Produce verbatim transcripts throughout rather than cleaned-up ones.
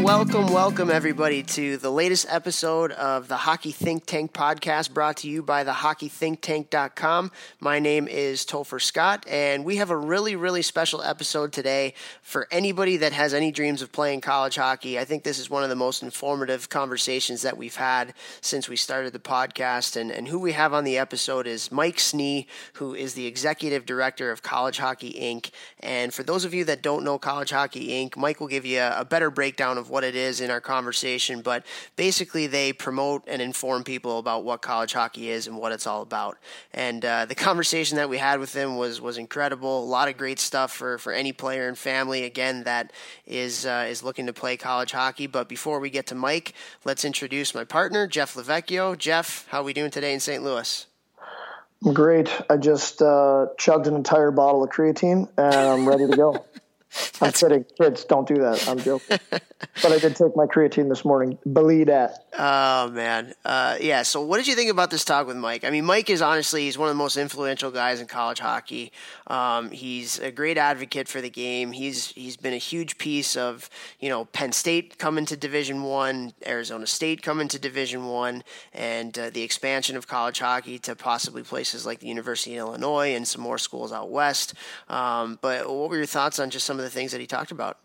welcome, welcome everybody to the latest episode of the Hockey Think Tank podcast, brought to you by the hockey think tank dot com. My name is Topher Scott, and we have a really, really special episode today for anybody that has any dreams of playing college hockey. I think this is one of the most informative conversations that we've had since we started the podcast, and, and who we have on the episode is Mike Snee, who is the executive director of College Hockey Incorporated. And for those of you that don't know College Hockey Incorporated, Mike will give you a, a better breakdown of what it is in our conversation, but basically they promote and inform people about what college hockey is and what it's all about. And uh, the conversation that we had with him was was incredible. A lot of great stuff for, for any player and family, again, that is uh, is looking to play college hockey. But before we get to Mike, let's introduce my partner, Jeff Lavecchio. Jeff, how are we doing today in Saint Louis? I'm great. I just uh, chugged an entire bottle of creatine, and I'm ready to go. I'm kidding. Kids, don't do that. I'm joking. But I did take my creatine this morning. Believe that. Oh, man. Uh, yeah, so what did you think about this talk with Mike? I mean, Mike is honestly, he's one of the most influential guys in college hockey. Um, he's a great advocate for the game. He's He's been a huge piece of, you know, Penn State coming to Division One, Arizona State coming to Division One, and uh, the expansion of college hockey to possibly places like the University of Illinois and some more schools out west. Um, but what were your thoughts on just some of the things that he talked about?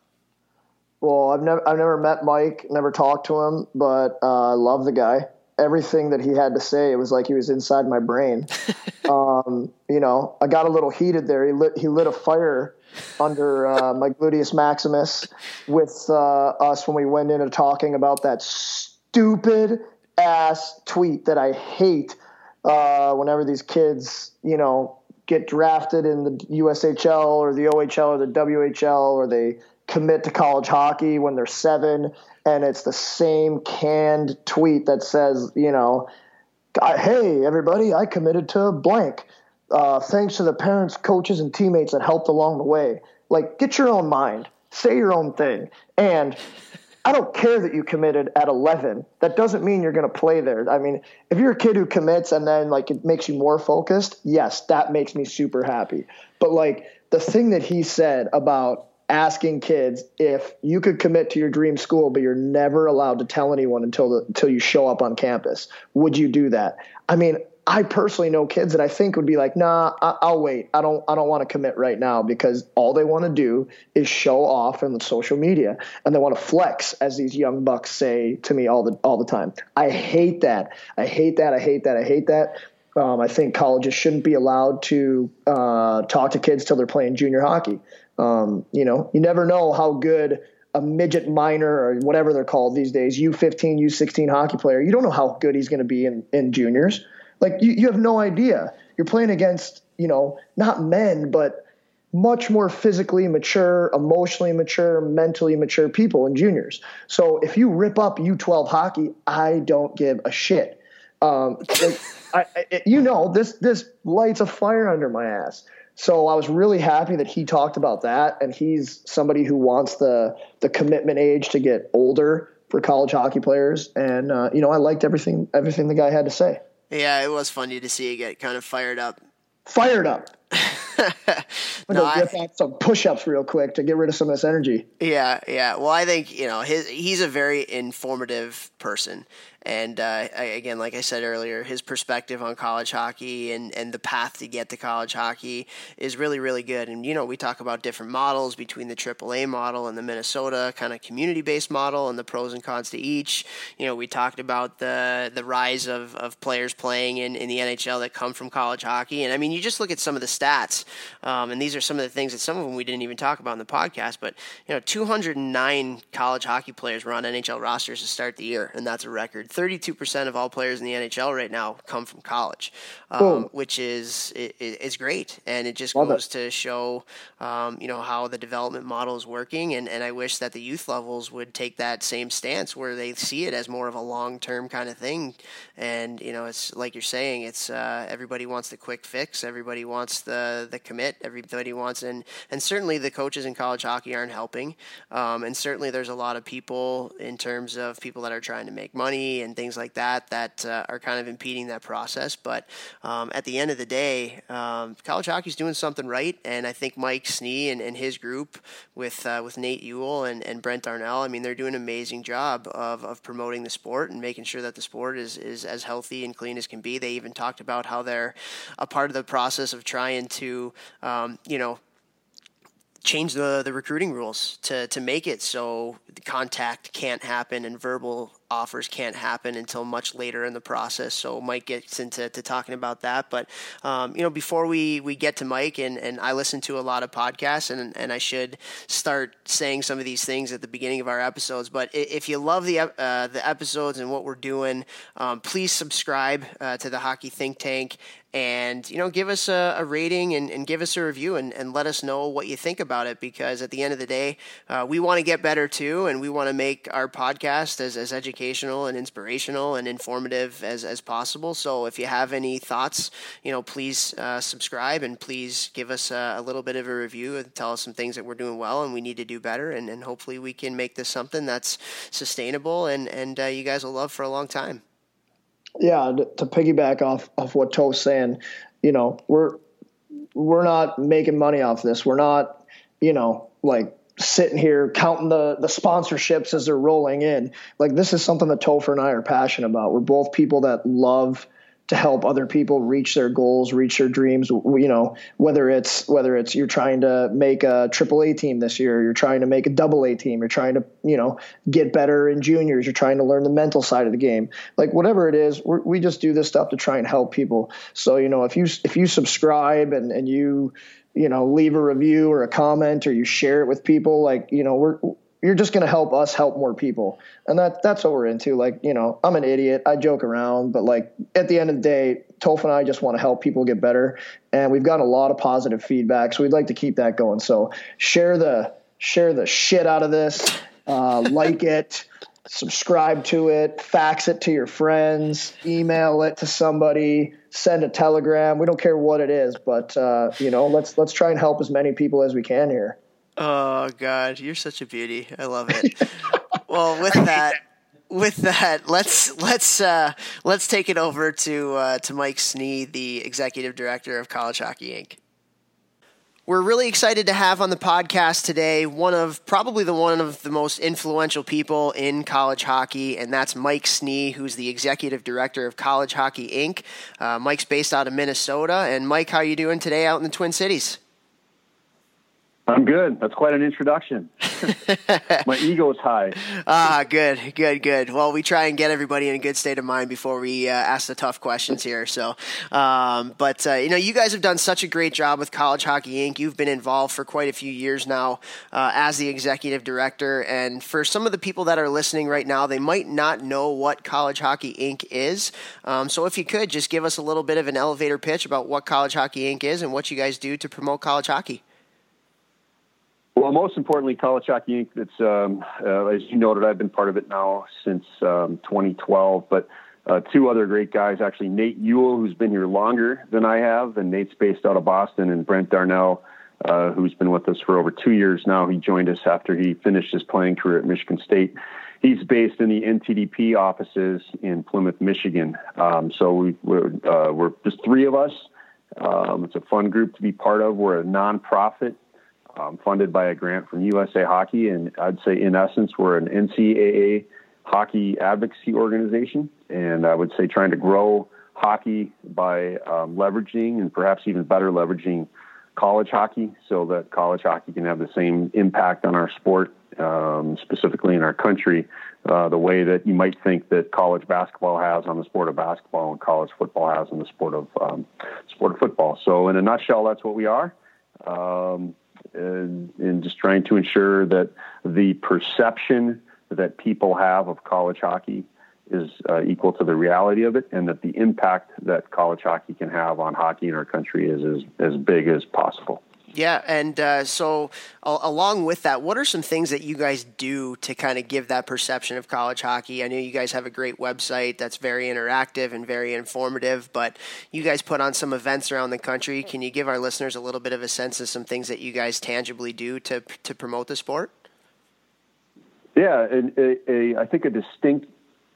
Well, I've never I've never met Mike, never talked to him, but uh, I love the guy. Everything that he had to say, it was like he was inside my brain. um, you know, I got a little heated there. He lit he lit a fire under uh, my gluteus maximus with uh, us when we went into talking about that stupid ass tweet that I hate. Uh, whenever these kids, you know, get drafted in the U S H L or the O H L or the W H L, or they commit to college hockey when they're seven, and it's the same canned tweet that says, you know, hey, everybody, I committed to blank. Uh, thanks to the parents, coaches, and teammates that helped along the way. Like, get your own mind. Say your own thing. And I don't care that you committed at eleven. That doesn't mean you're going to play there. I mean, if you're a kid who commits and then, like, it makes you more focused, yes, that makes me super happy. But, like, the thing that he said about asking kids if you could commit to your dream school, but you're never allowed to tell anyone until the, until you show up on campus, would you do that? I mean, I personally know kids that I think would be like, nah, I, I'll wait. I don't, I don't want to commit right now, because all they want to do is show off in the social media, and they want to flex, as these young bucks say to me all the, all the time. I hate that. I hate that. I hate that. I hate that. Um, I think colleges shouldn't be allowed to uh, talk to kids till they're playing junior hockey. Um, you know, you never know how good a midget minor, or whatever they're called these days, U fifteen, U sixteen hockey player, you don't know how good he's going to be in, in juniors. Like, you, you have no idea. You're playing against, you know, not men, but much more physically mature, emotionally mature, mentally mature people in juniors. So if you rip up U twelve hockey, I don't give a shit. Um, like, I, I, you know, this, this lights a fire under my ass. So I was really happy that he talked about that, and he's somebody who wants the the commitment age to get older for college hockey players. And uh, you know, I liked everything everything the guy had to say. Yeah, it was funny to see you get kind of fired up. Fired up. I'm no, gonna I, rip out some push-ups real quick to get rid of some of this energy. Yeah, yeah. Well, I think, you know, his he's a very informative person. And uh, I, again, like I said earlier, his perspective on college hockey and, and the path to get to college hockey is really, really good. And, you know, we talk about different models between the triple A model and the Minnesota kind of community-based model and the pros and cons to each. You know, we talked about the the rise of, of players playing in, in the N H L that come from college hockey. And, I mean, you just look at some of the stats, um, and these are some of the things that some of them we didn't even talk about in the podcast. But, you know, two hundred nine college hockey players were on N H L rosters to start the year, and that's a record. thirty-two percent of all players in the N H L right now come from college, um, which is is great, and it just Love goes it. to show, um, you know, how the development model is working. And, and I wish that the youth levels would take that same stance, where they see it as more of a long-term kind of thing. And, you know, it's like you're saying, it's uh, everybody wants the quick fix, everybody wants the the commit, everybody wants, and and certainly the coaches in college hockey aren't helping, um, and certainly there's a lot of people in terms of people that are trying to make money money and things like that that uh, are kind of impeding that process. But um, at the end of the day, um, college hockey is doing something right, and I think Mike Snee and, and his group with uh, with Nate Ewell and, and Brent Darnell, I mean, they're doing an amazing job of, of promoting the sport and making sure that the sport is, is as healthy and clean as can be. They even talked about how they're a part of the process of trying to, um, you know, change the, the recruiting rules to, to make it so the contact can't happen and verbal offers can't happen until much later in the process. So Mike gets into to talking about that. But, um, you know, before we, we get to Mike, and, and I listen to a lot of podcasts, and, and I should start saying some of these things at the beginning of our episodes. But if you love the uh, the episodes and what we're doing, um, please subscribe uh, to the Hockey Think Tank. And, you know, give us a, a rating and, and give us a review and, and let us know what you think about it, because at the end of the day, uh, we want to get better too, and we want to make our podcast as, as educational and inspirational and informative as, as possible. So if you have any thoughts, you know, please uh, subscribe and please give us a, a little bit of a review and tell us some things that we're doing well and we need to do better. And, and hopefully we can make this something that's sustainable and, and uh, you guys will love for a long time. Yeah, to piggyback off of what Toe's saying, you know, we're we're not making money off this. We're not, you know, like sitting here counting the the sponsorships as they're rolling in. Like, this is something that Topher and I are passionate about. We're both people that love to help other people reach their goals, reach their dreams. You know, whether it's whether it's you're trying to make a triple A team this year, you're trying to make a double A team, you're trying to, you know, get better in juniors, you're trying to learn the mental side of the game. Like, whatever it is, we're, we just do this stuff to try and help people. So, you know, if you if you subscribe and and you you know leave a review or a comment or you share it with people, like, you know, we're you're just going to help us help more people. And that that's what we're into. Like, you know, I'm an idiot. I joke around, but like at the end of the day, Toph and I just want to help people get better. And we've got a lot of positive feedback. So we'd like to keep that going. So share the, share the shit out of this, uh, like it, subscribe to it, fax it to your friends, email it to somebody, send a telegram. We don't care what it is, but uh, you know, let's, let's try and help as many people as we can here. Oh God, you're such a beauty. I love it. Well, with that, with that, let's let's uh, let's take it over to uh, to Mike Snee, the executive director of College Hockey Incorporated. We're really excited to have on the podcast today one of probably the one of the most influential people in college hockey, and that's Mike Snee, who's the executive director of College Hockey Incorporated. Uh, Mike's based out of Minnesota, and Mike, how are you doing today out in the Twin Cities? I'm good. That's quite an introduction. My ego's high. Ah, good, good, good. Well, we try and get everybody in a good state of mind before we uh, ask the tough questions here. So, um, but uh, you know, you guys have done such a great job with College Hockey Incorporated. You've been involved for quite a few years now uh, as the executive director. And for some of the people that are listening right now, they might not know what College Hockey Incorporated is. Um, so, if you could just give us a little bit of an elevator pitch about what College Hockey Incorporated is and what you guys do to promote college hockey. Well, most importantly, College Hockey Incorporated, it's, um, uh, as you noted, I've been part of it now since um, twenty twelve, but uh, two other great guys, actually, Nate Ewell, who's been here longer than I have, and Nate's based out of Boston, and Brent Darnell, uh, who's been with us for over two years now. He joined us after he finished his playing career at Michigan State. He's based in the N T D P offices in Plymouth, Michigan. Um, so we, we're, uh, we're just three of us. Um, it's a fun group to be part of. We're a nonprofit. Um, funded by a grant from U S A Hockey, and I'd say in essence we're an N C double A hockey advocacy organization, and I would say trying to grow hockey by um, leveraging and perhaps even better leveraging college hockey so that college hockey can have the same impact on our sport, um, specifically in our country, uh, the way that you might think that college basketball has on the sport of basketball and college football has on the sport of um, sport of football. So in a nutshell, that's what we are. Um, And, and just trying to ensure that the perception that people have of college hockey is uh, equal to the reality of it, and that the impact that college hockey can have on hockey in our country is as, as big as possible. Yeah, and uh, so uh, along with that, what are some things that you guys do to kind of give that perception of college hockey? I know you guys have a great website that's very interactive and very informative, but you guys put on some events around the country. Can you give our listeners a little bit of a sense of some things that you guys tangibly do to to promote the sport? Yeah, and a, a, I think a distinct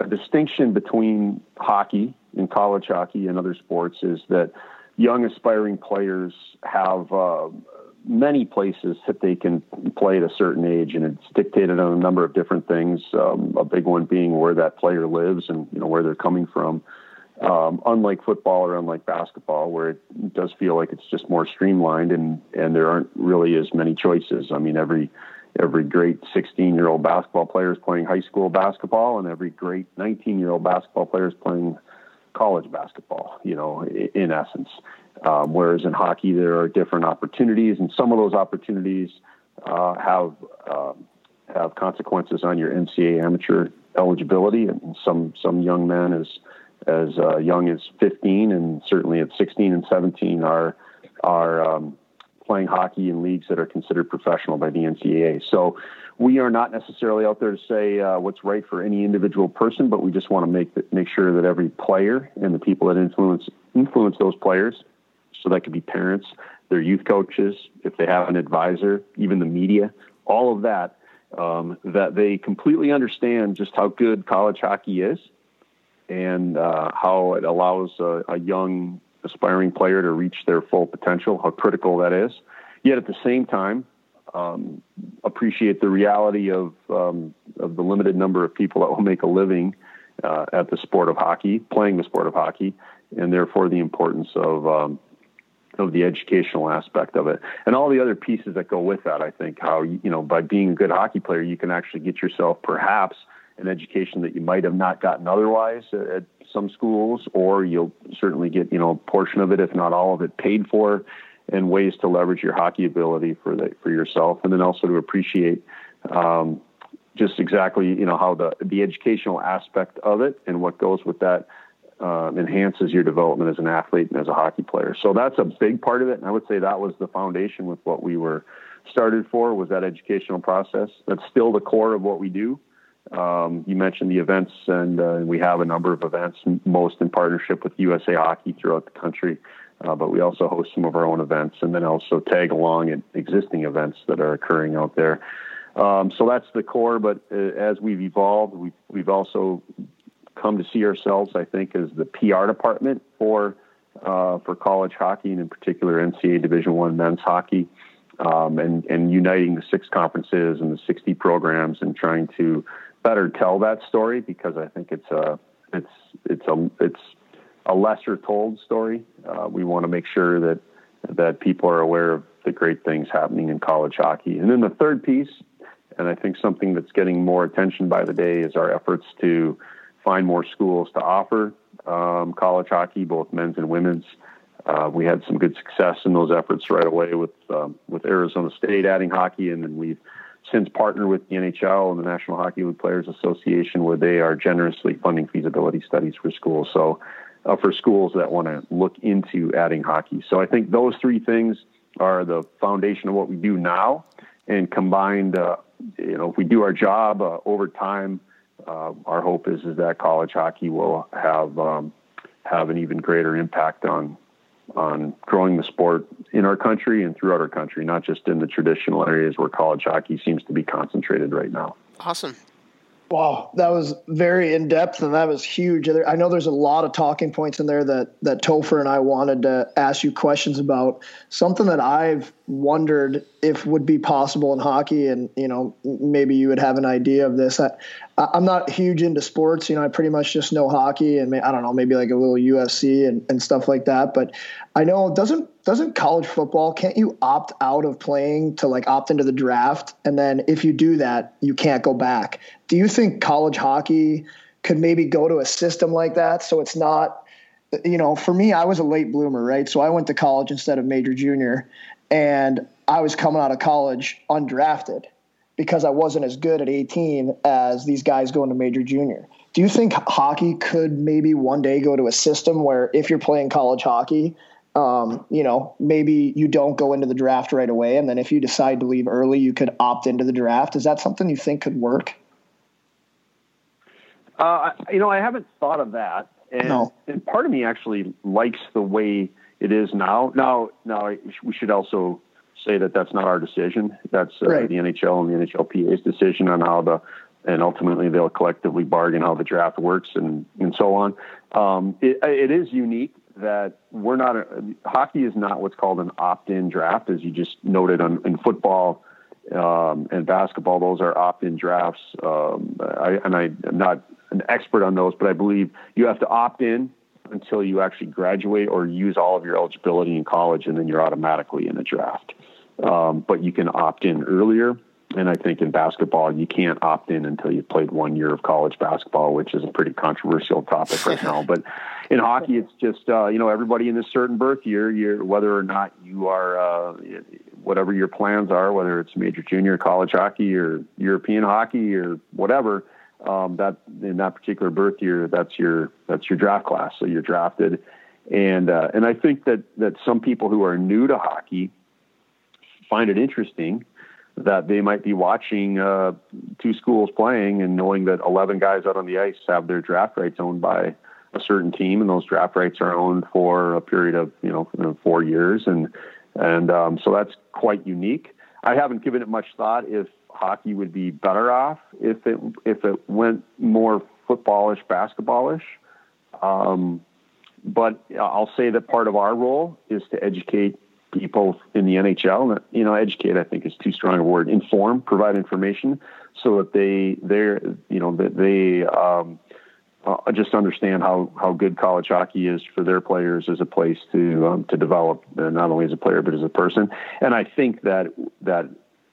a distinction between hockey and college hockey and other sports is that young aspiring players have uh, many places that they can play at a certain age, and it's dictated on a number of different things. Um, a big one being where that player lives and, you know, where they're coming from. Um, unlike football or unlike basketball, where it does feel like it's just more streamlined and, and there aren't really as many choices. I mean, every every great sixteen-year-old basketball player is playing high school basketball, and every great nineteen-year-old basketball player is playing college basketball, you know, in essence. Um, whereas in hockey, there are different opportunities, and some of those opportunities uh, have uh, have consequences on your N C A A amateur eligibility, and some some young men as as uh, young as fifteen, and certainly at sixteen and seventeen are are um, playing hockey in leagues that are considered professional by the N C A A. So we are not necessarily out there to say uh, what's right for any individual person, but we just want to make the, make sure that every player and the people that influence influence those players, so that could be parents, their youth coaches, if they have an advisor, even the media, all of that, um, that they completely understand just how good college hockey is, and uh, how it allows a, a young aspiring player to reach their full potential, how critical that is. Yet at the same time, um, appreciate the reality of, um, of the limited number of people that will make a living uh, at the sport of hockey, playing the sport of hockey, and therefore the importance of um, of the educational aspect of it and all the other pieces that go with that. I think how, you know, by being a good hockey player, you can actually get yourself perhaps an education that you might have not gotten otherwise at some schools, or you'll certainly get, you know, a portion of it, if not all of it, paid for, and ways to leverage your hockey ability for the, for yourself. And then also to appreciate um, just exactly, you know, how the, the educational aspect of it and what goes with that uh, enhances your development as an athlete and as a hockey player. So that's a big part of it. And I would say that was the foundation with what we were started for, was that educational process. That's still the core of what we do. Um, you mentioned the events, and uh, we have a number of events, most in partnership with U S A Hockey throughout the country. Uh, but we also host some of our own events, and then also tag along at existing events that are occurring out there. Um, so that's the core. But uh, as we've evolved, we've, we've also come to see ourselves, I think, as the P R department for uh, for college hockey, and in particular N C A A Division One men's hockey, um, and, and uniting the six conferences and the sixty programs and trying to better tell that story, because I think it's a it's it's a it's a lesser told story. Uh, we want to make sure that that people are aware of the great things happening in college hockey. And then the third piece, and I think something that's getting more attention by the day, is our efforts to find more schools to offer um, college hockey, both men's and women's. Uh, we had some good success in those efforts right away with um, with Arizona State adding hockey, and then we've since partnered with the N H L and the National Hockey League Players Association, where they are generously funding feasibility studies for schools. So uh, for schools that want to look into adding hockey. So I think those three things are the foundation of what we do now, and combined, uh, you know, if we do our job uh, over time, uh, our hope is, is that college hockey will have, um, have an even greater impact on, on growing the sport in our country and throughout our country, not just in the traditional areas where college hockey seems to be concentrated right now. Awesome. Wow, that was very in-depth, and that was huge. I know there's a lot of talking points in there that, that Topher and I wanted to ask you questions about. Something that I've wondered if would be possible in hockey, and, you know, maybe you would have an idea of this. I, I'm not huge into sports. You know, I pretty much just know hockey and, I don't know, maybe like a little U F C and, and stuff like that. But I know, doesn't doesn't college football, can't you opt out of playing to like opt into the draft? And then if you do that, you can't go back. Do you think college hockey could maybe go to a system like that? So it's not, you know, for me, I was a late bloomer, right? So I went to college instead of major junior, and I was coming out of college undrafted because I wasn't as good at eighteen as these guys going to major junior. Do you think hockey could maybe one day go to a system where if you're playing college hockey, Um, you know, maybe you don't go into the draft right away, and then if you decide to leave early, you could opt into the draft? Is that something you think could work? Uh, you know, I haven't thought of that, and, no. and part of me actually likes the way it is now. Now, now we should also say that that's not our decision. That's uh, right. the N H L and the N H L P A's decision on how the and ultimately they'll collectively bargain how the draft works and, and so on. Um, it, it is unique that we're not, a, hockey is not what's called an opt-in draft, as you just noted on, in football um, and basketball. Those are opt-in drafts. Um, I, and I, I'm not an expert on those, but I believe you have to opt in until you actually graduate or use all of your eligibility in college, and then you're automatically in the draft. Um, but you can opt in earlier. And I think in basketball, you can't opt in until you've played one year of college basketball, which is a pretty controversial topic right now. But in hockey, it's just, uh, you know, everybody in a certain birth year, you're, whether or not you are, uh, whatever your plans are, whether it's major, junior, college hockey or European hockey or whatever, um, that in that particular birth year, that's your, that's your draft class. So you're drafted. And, uh, and I think that, that some people who are new to hockey find it interesting that they might be watching uh, two schools playing and knowing that eleven guys out on the ice have their draft rights owned by a certain team, and those draft rights are owned for a period of, you know, four years. And, and um, so that's quite unique. I haven't given it much thought if hockey would be better off if it, if it went more footballish, basketballish. Um, but I'll say that part of our role is to educate people in the N H L. You know, educate, I think, is too strong a word. Inform, provide information so that they, they're, you know, that they um, uh, just understand how, how good college hockey is for their players as a place to um, to develop, uh, not only as a player but as a person. And I think that that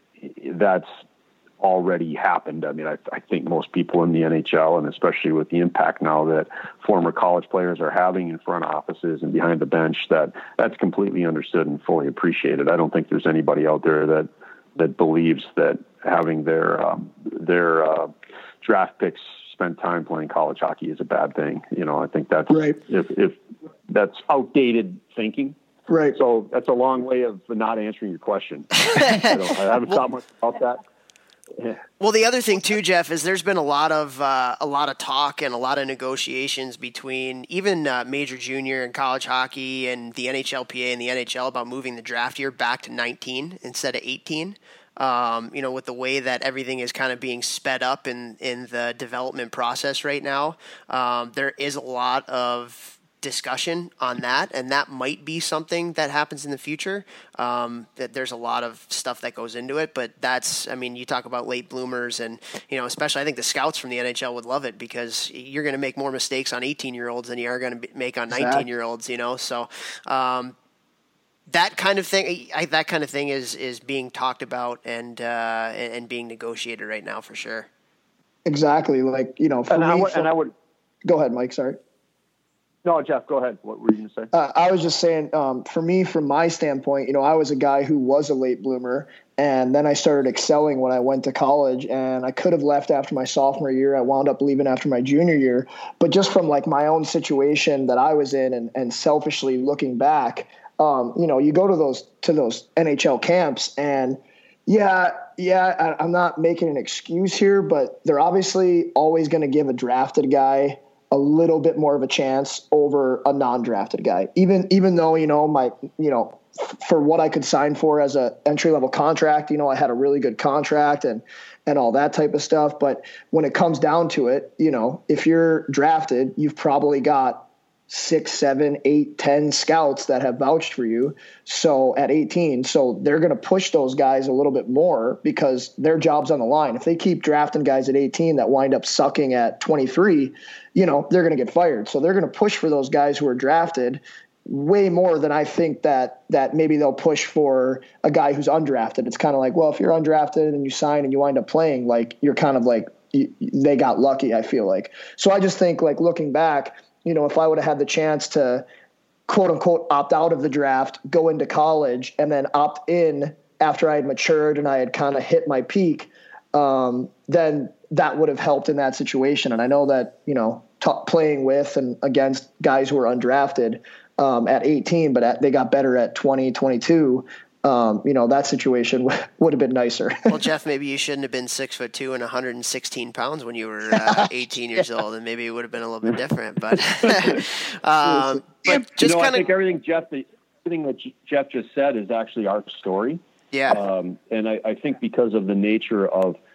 that's already happened. I mean, I, I think most people in the N H L, and especially with the impact now that former college players are having in front offices and behind the bench, that that's completely understood and fully appreciated. I don't think there's anybody out there that, that believes that having their, um, their uh, draft picks spend time playing college hockey is a bad thing. You know, I think that's, right. if, if that's outdated thinking. Right. So that's a long way of not answering your question. I, don't, I haven't thought much about that. Yeah. Well, the other thing too, Jeff, is there's been a lot of uh, a lot of talk and a lot of negotiations between even uh, major, junior, and college hockey and the N H L P A and the N H L about moving the draft year back to nineteen instead of eighteen. Um, you know, with the way that everything is kind of being sped up in in the development process right now, um, there is a lot of discussion on that, and that might be something that happens in the future. Um, that there's a lot of stuff that goes into it, but that's, I mean, you talk about late bloomers, and you know, especially I think the scouts from the N H L would love it because you're going to make more mistakes on eighteen year olds than you are going to make on nineteen year olds. You know, so um, that kind of thing, I, that kind of thing is is being talked about and uh, and, and being negotiated right now for sure. Exactly, like you know, for and, me, I would, for, and I would go ahead, Mike. Sorry. No, Jeff, go ahead. What were you going to say? Uh, I was just saying, um, for me, from my standpoint, you know, I was a guy who was a late bloomer, and then I started excelling when I went to college, and I could have left after my sophomore year. I wound up leaving after my junior year, but just from like my own situation that I was in, and, and selfishly looking back, um, you know, you go to those to those N H L camps, and yeah, yeah, I, I'm not making an excuse here, but they're obviously always going to give a drafted guy a little bit more of a chance over a non-drafted guy, even, even though, you know, my, you know, f- for what I could sign for as a entry level contract, you know, I had a really good contract and, and all that type of stuff. But when it comes down to it, you know, if you're drafted, you've probably got six, seven, eight, ten scouts that have vouched for you. So at eighteen, so they're going to push those guys a little bit more because their job's on the line. If they keep drafting guys at eighteen that wind up sucking at twenty-three, you know, they're going to get fired. So they're going to push for those guys who are drafted way more than I think that, that maybe they'll push for a guy who's undrafted. It's kind of like, well, if you're undrafted and you sign and you wind up playing, like you're kind of like, you, they got lucky, I feel like. So I just think like looking back, you know, if I would have had the chance to quote unquote opt out of the draft, go into college, and then opt in after I had matured and I had kind of hit my peak, um, then that would have helped in that situation. And I know that, you know, t- playing with and against guys who were undrafted um, at eighteen, but at, they got better at twenty, twenty-two. Um, you know, that situation w- would have been nicer. Well, Jeff, maybe you shouldn't have been six foot two and one hundred sixteen pounds when you were uh, eighteen years old, and maybe it would have been a little bit different. But, um, but just you know, kind I think everything Jeff, everything that Jeff just said is actually our story. Yeah. Um, and I, I think because of the nature of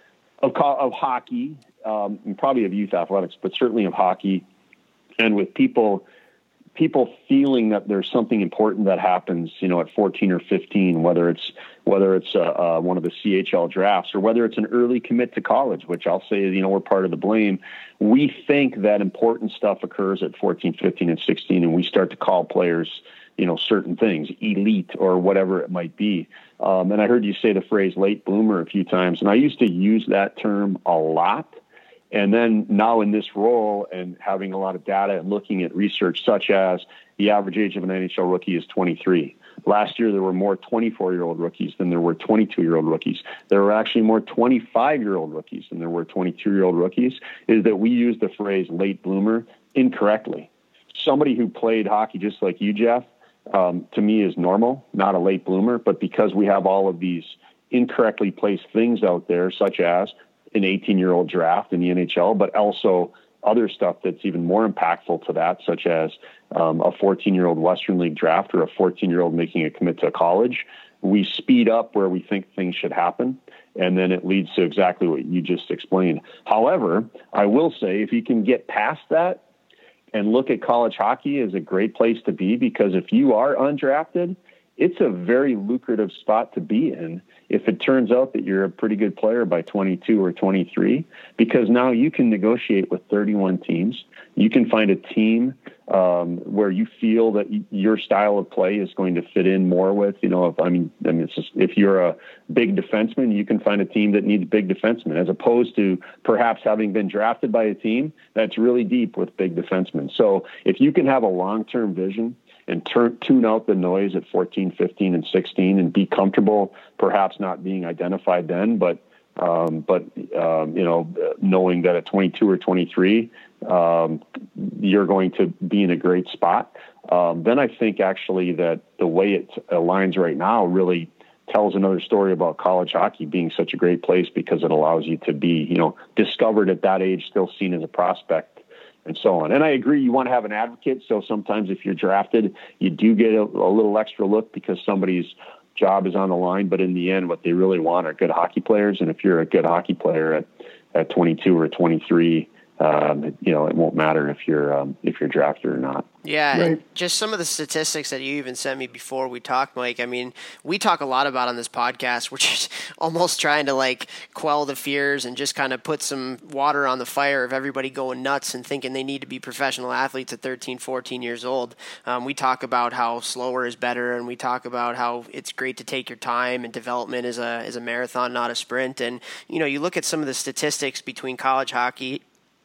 of, of hockey, um, and probably of youth athletics, but certainly of hockey, and with people people feeling that there's something important that happens, you know, at fourteen or fifteen, whether it's whether it's uh, uh, one of the C H L drafts or whether it's an early commit to college, which I'll say, you know, we're part of the blame. We think that important stuff occurs at fourteen, fifteen, and sixteen, and we start to call players, you know, certain things, elite or whatever it might be. Um, and I heard you say the phrase late bloomer a few times, and I used to use that term a lot. And then now in this role and having a lot of data and looking at research such as the average age of an N H L rookie is twenty-three. Last year, there were more twenty-four-year-old rookies than there were twenty-two-year-old rookies. There were actually more twenty-five-year-old rookies than there were twenty-two-year-old rookies, is that we use the phrase late bloomer incorrectly. Somebody who played hockey just like you, Jeff, um, to me is normal, not a late bloomer. But because we have all of these incorrectly placed things out there, such as an eighteen-year-old draft in the N H L, but also other stuff that's even more impactful to that, such as um, a fourteen-year-old Western League draft or a fourteen-year-old making a commit to college, we speed up where we think things should happen, and then it leads to exactly what you just explained. However, I will say if you can get past that and look at college hockey as a great place to be, because if you are undrafted, it's a very lucrative spot to be in if it turns out that you're a pretty good player by twenty-two or twenty-three, because now you can negotiate with thirty-one teams. You can find a team um, where you feel that your style of play is going to fit in more with, you know, if I mean, I mean, it's just, if you're a big defenseman, you can find a team that needs big defensemen, as opposed to perhaps having been drafted by a team that's really deep with big defensemen. So if you can have a long-term vision and turn, tune out the noise at fourteen, fifteen, and sixteen and be comfortable perhaps not being identified then, but, um, but um, you know, knowing that at twenty-two or twenty-three, um, you're going to be in a great spot, um, then I think actually that the way it aligns right now really tells another story about college hockey being such a great place, because it allows you to be, you know, discovered at that age, still seen as a prospect, and so on. And I agree, you want to have an advocate. So sometimes if you're drafted, you do get a, a little extra look because somebody's job is on the line. But in the end, what they really want are good hockey players. And if you're a good hockey player at, at twenty-two or twenty-three, um, you know, it won't matter if you're um, if you're drafted or not. Yeah, Right. and just some of the statistics that you even sent me before we talked, Mike. I mean, we talk a lot about on this podcast. We're just almost trying to like quell the fears and just kind of put some water on the fire of everybody going nuts and thinking they need to be professional athletes at thirteen, fourteen years old. Um, we talk about how slower is better, and we talk about how it's great to take your time, and development is a is a marathon, not a sprint. And you know, you look at some of the statistics between college hockey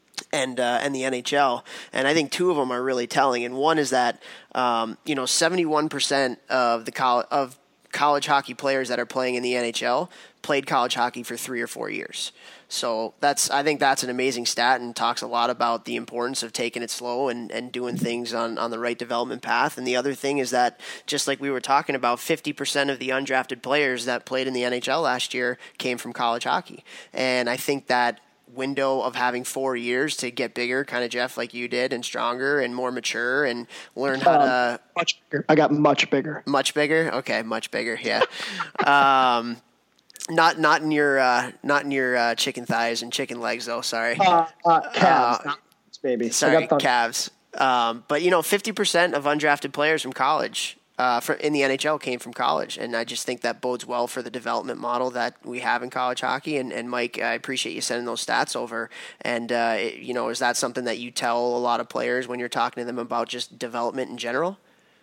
and uh, and the N H L, and I think two of them are really telling. And one is that um, you know seventy-one percent of the col- of college hockey players that are playing in the N H L played college hockey for three or four years. So that's I think that's an amazing stat, and talks a lot about the importance of taking it slow and, and doing things on, on the right development path. And the other thing is that, just like we were talking about, fifty percent of the undrafted players that played in the N H L last year came from college hockey. And I think that window of having four years to get bigger, kind of Jeff, like you did, and stronger and more mature, and learn how um, to much bigger. I got much bigger. Much bigger. Okay, much bigger. Yeah. um, not not in your uh, not in your uh, chicken thighs and chicken legs though. Sorry. Uh, uh, calves, Uh, not baby. Sorry, calves. Um, but you know, fifty percent of undrafted players from college. Uh, for, in the N H L came from college, and I just think that bodes well for the development model that we have in college hockey. And, and Mike, I appreciate you sending those stats over. And uh, it, you know, is that something that you tell a lot of players when you're talking to them about just development in general?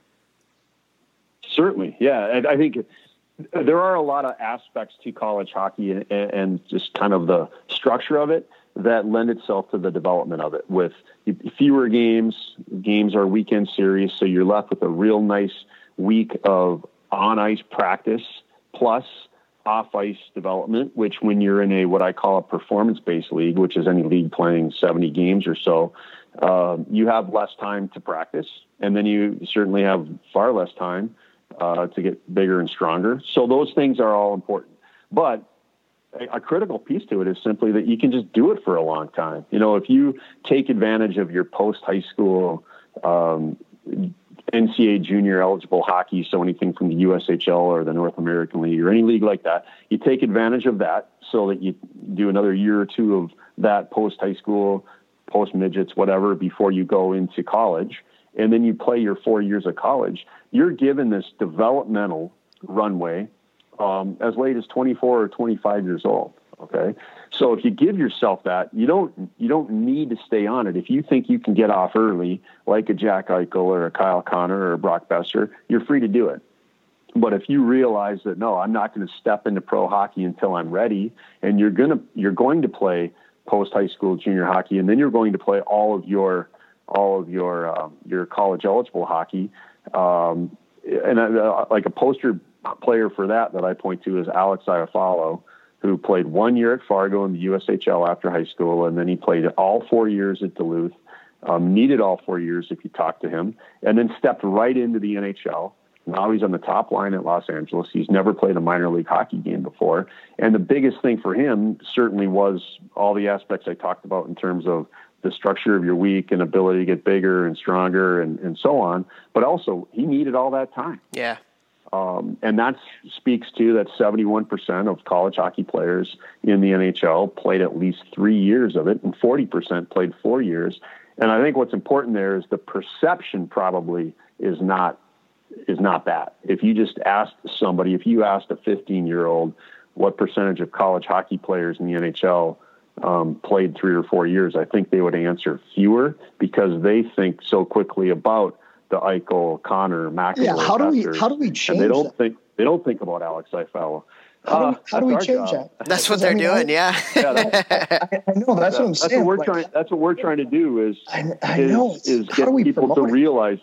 Certainly, yeah. I, I think there are a lot of aspects to college hockey and, and just kind of the structure of it that lend itself to the development of it. With fewer games, games are weekend series, so you're left with a real nice week of on-ice practice plus off-ice development, which when you're in a what I call a performance-based league, which is any league playing seventy games or so, uh, you have less time to practice, and then you certainly have far less time uh, to get bigger and stronger. So those things are all important. But a, a critical piece to it is simply that you can just do it for a long time. You know, if you take advantage of your post-high school um N C A A junior eligible hockey, so anything from the U S H L or the North American League or any league like that. You take advantage of that so that you do another year or two of that post high school, post midgets, whatever, before you go into college. And then you play your four years of college. You're given this developmental runway um, as late as twenty-four or twenty-five years old. Okay. So if you give yourself that, you don't, you don't need to stay on it. If you think you can get off early, like a Jack Eichel or a Kyle Connor or a Brock Besser, you're free to do it. But if you realize that, no, I'm not going to step into pro hockey until I'm ready, and you're going to, you're going to play post high school junior hockey, and then you're going to play all of your, all of your, um, your college eligible hockey. Um, and uh, like a poster player for that, that I point to is Alex Iafallo, who played one year at Fargo in the U S H L after high school, and then he played all four years at Duluth, um, needed all four years if you talk to him, and then stepped right into the N H L. Now he's on the top line at Los Angeles. He's never played a minor league hockey game before. And the biggest thing for him certainly was all the aspects I talked about in terms of the structure of your week and ability to get bigger and stronger and, and so on. But also he needed all that time. Yeah. Um, and that speaks to that seventy-one percent of college hockey players in the N H L played at least three years of it, and forty percent played four years. And I think what's important there is the perception probably is not, is not that. If you just asked somebody, if you asked a fifteen year old what percentage of college hockey players in the N H L um, played three or four years, I think they would answer fewer, because they think so quickly about the Eichel, Connor, McAvoy. Yeah, how do we how do we change and they don't that? think they don't think about Alex Iafallo. How do we, uh, how do we change job. that? That's what they're I mean, doing, I, yeah. Yeah, that, I, I know that's yeah, what I'm that's saying. what we're like, trying. That's what we're trying to do is I, I is, know. is How get do we people to promote it? realize.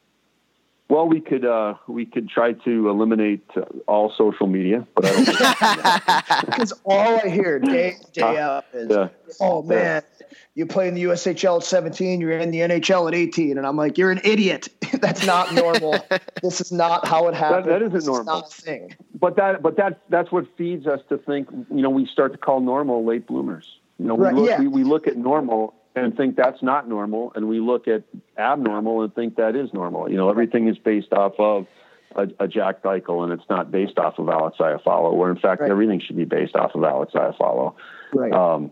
Well, we could uh, we could try to eliminate uh, all social media, but I don't think that. Because all I hear day day out is, yeah. "Oh man, you play in the U S H L at seventeen, you're in the N H L at eighteen," and I'm like, "You're an idiot. That's not normal. This is not how it happens. That, that isn't this normal. Is not a thing." But that but that that's what feeds us to think. You know, we start to call normal late bloomers. You know, we Right, look yeah. we, we look at normal and think that's not normal, and we look at abnormal and think that is normal. You know, everything is based off of a, a Jack Eichel, and it's not based off of Alex Iafallo, where in fact Right. everything should be based off of Alex Iafallo. Right. Um,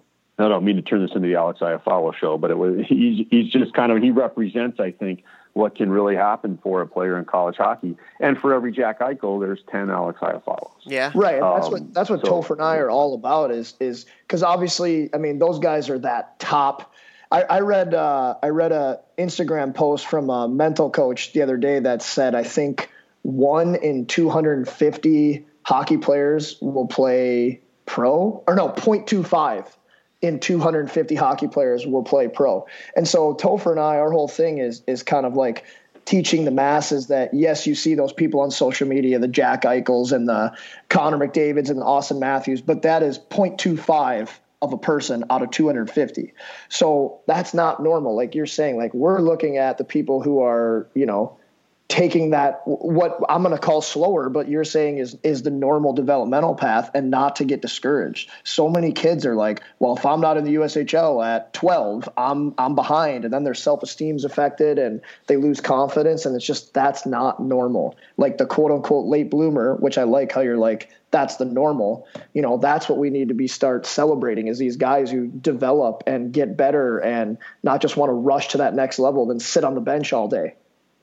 I don't mean to turn this into the Alex Iafallo show, but it was he's he's just kind of he represents, I think, what can really happen for a player in college hockey. And for every Jack Eichel, there's ten Alex Iafallos. Yeah. Right. And that's Um, what that's what so- Topher and I are all about is is because obviously, I mean, those guys are that top. I, I read uh, I read a Instagram post from a mental coach the other day that said I think one in two hundred fifty hockey players will play pro, or no, zero point two five in two hundred fifty hockey players will play pro. And so Topher and I, our whole thing is is kind of like teaching the masses that, yes, you see those people on social media, the Jack Eichels and the Connor McDavids and the Austin Matthews, but that is zero point two five of a person out of two hundred fifty. So that's not normal. Like you're saying, like we're looking at the people who are, you know, taking that, what I'm going to call slower, but you're saying is, is the normal developmental path, and not to get discouraged. So many kids are like, well, if I'm not in the U S H L at twelve, I'm, I'm behind. And then their self-esteem's affected and they lose confidence. And it's just, that's not normal. Like the quote unquote late bloomer, which I like how you're like, that's the normal, you know, that's what we need to be start celebrating, is these guys who develop and get better and not just want to rush to that next level, then sit on the bench all day.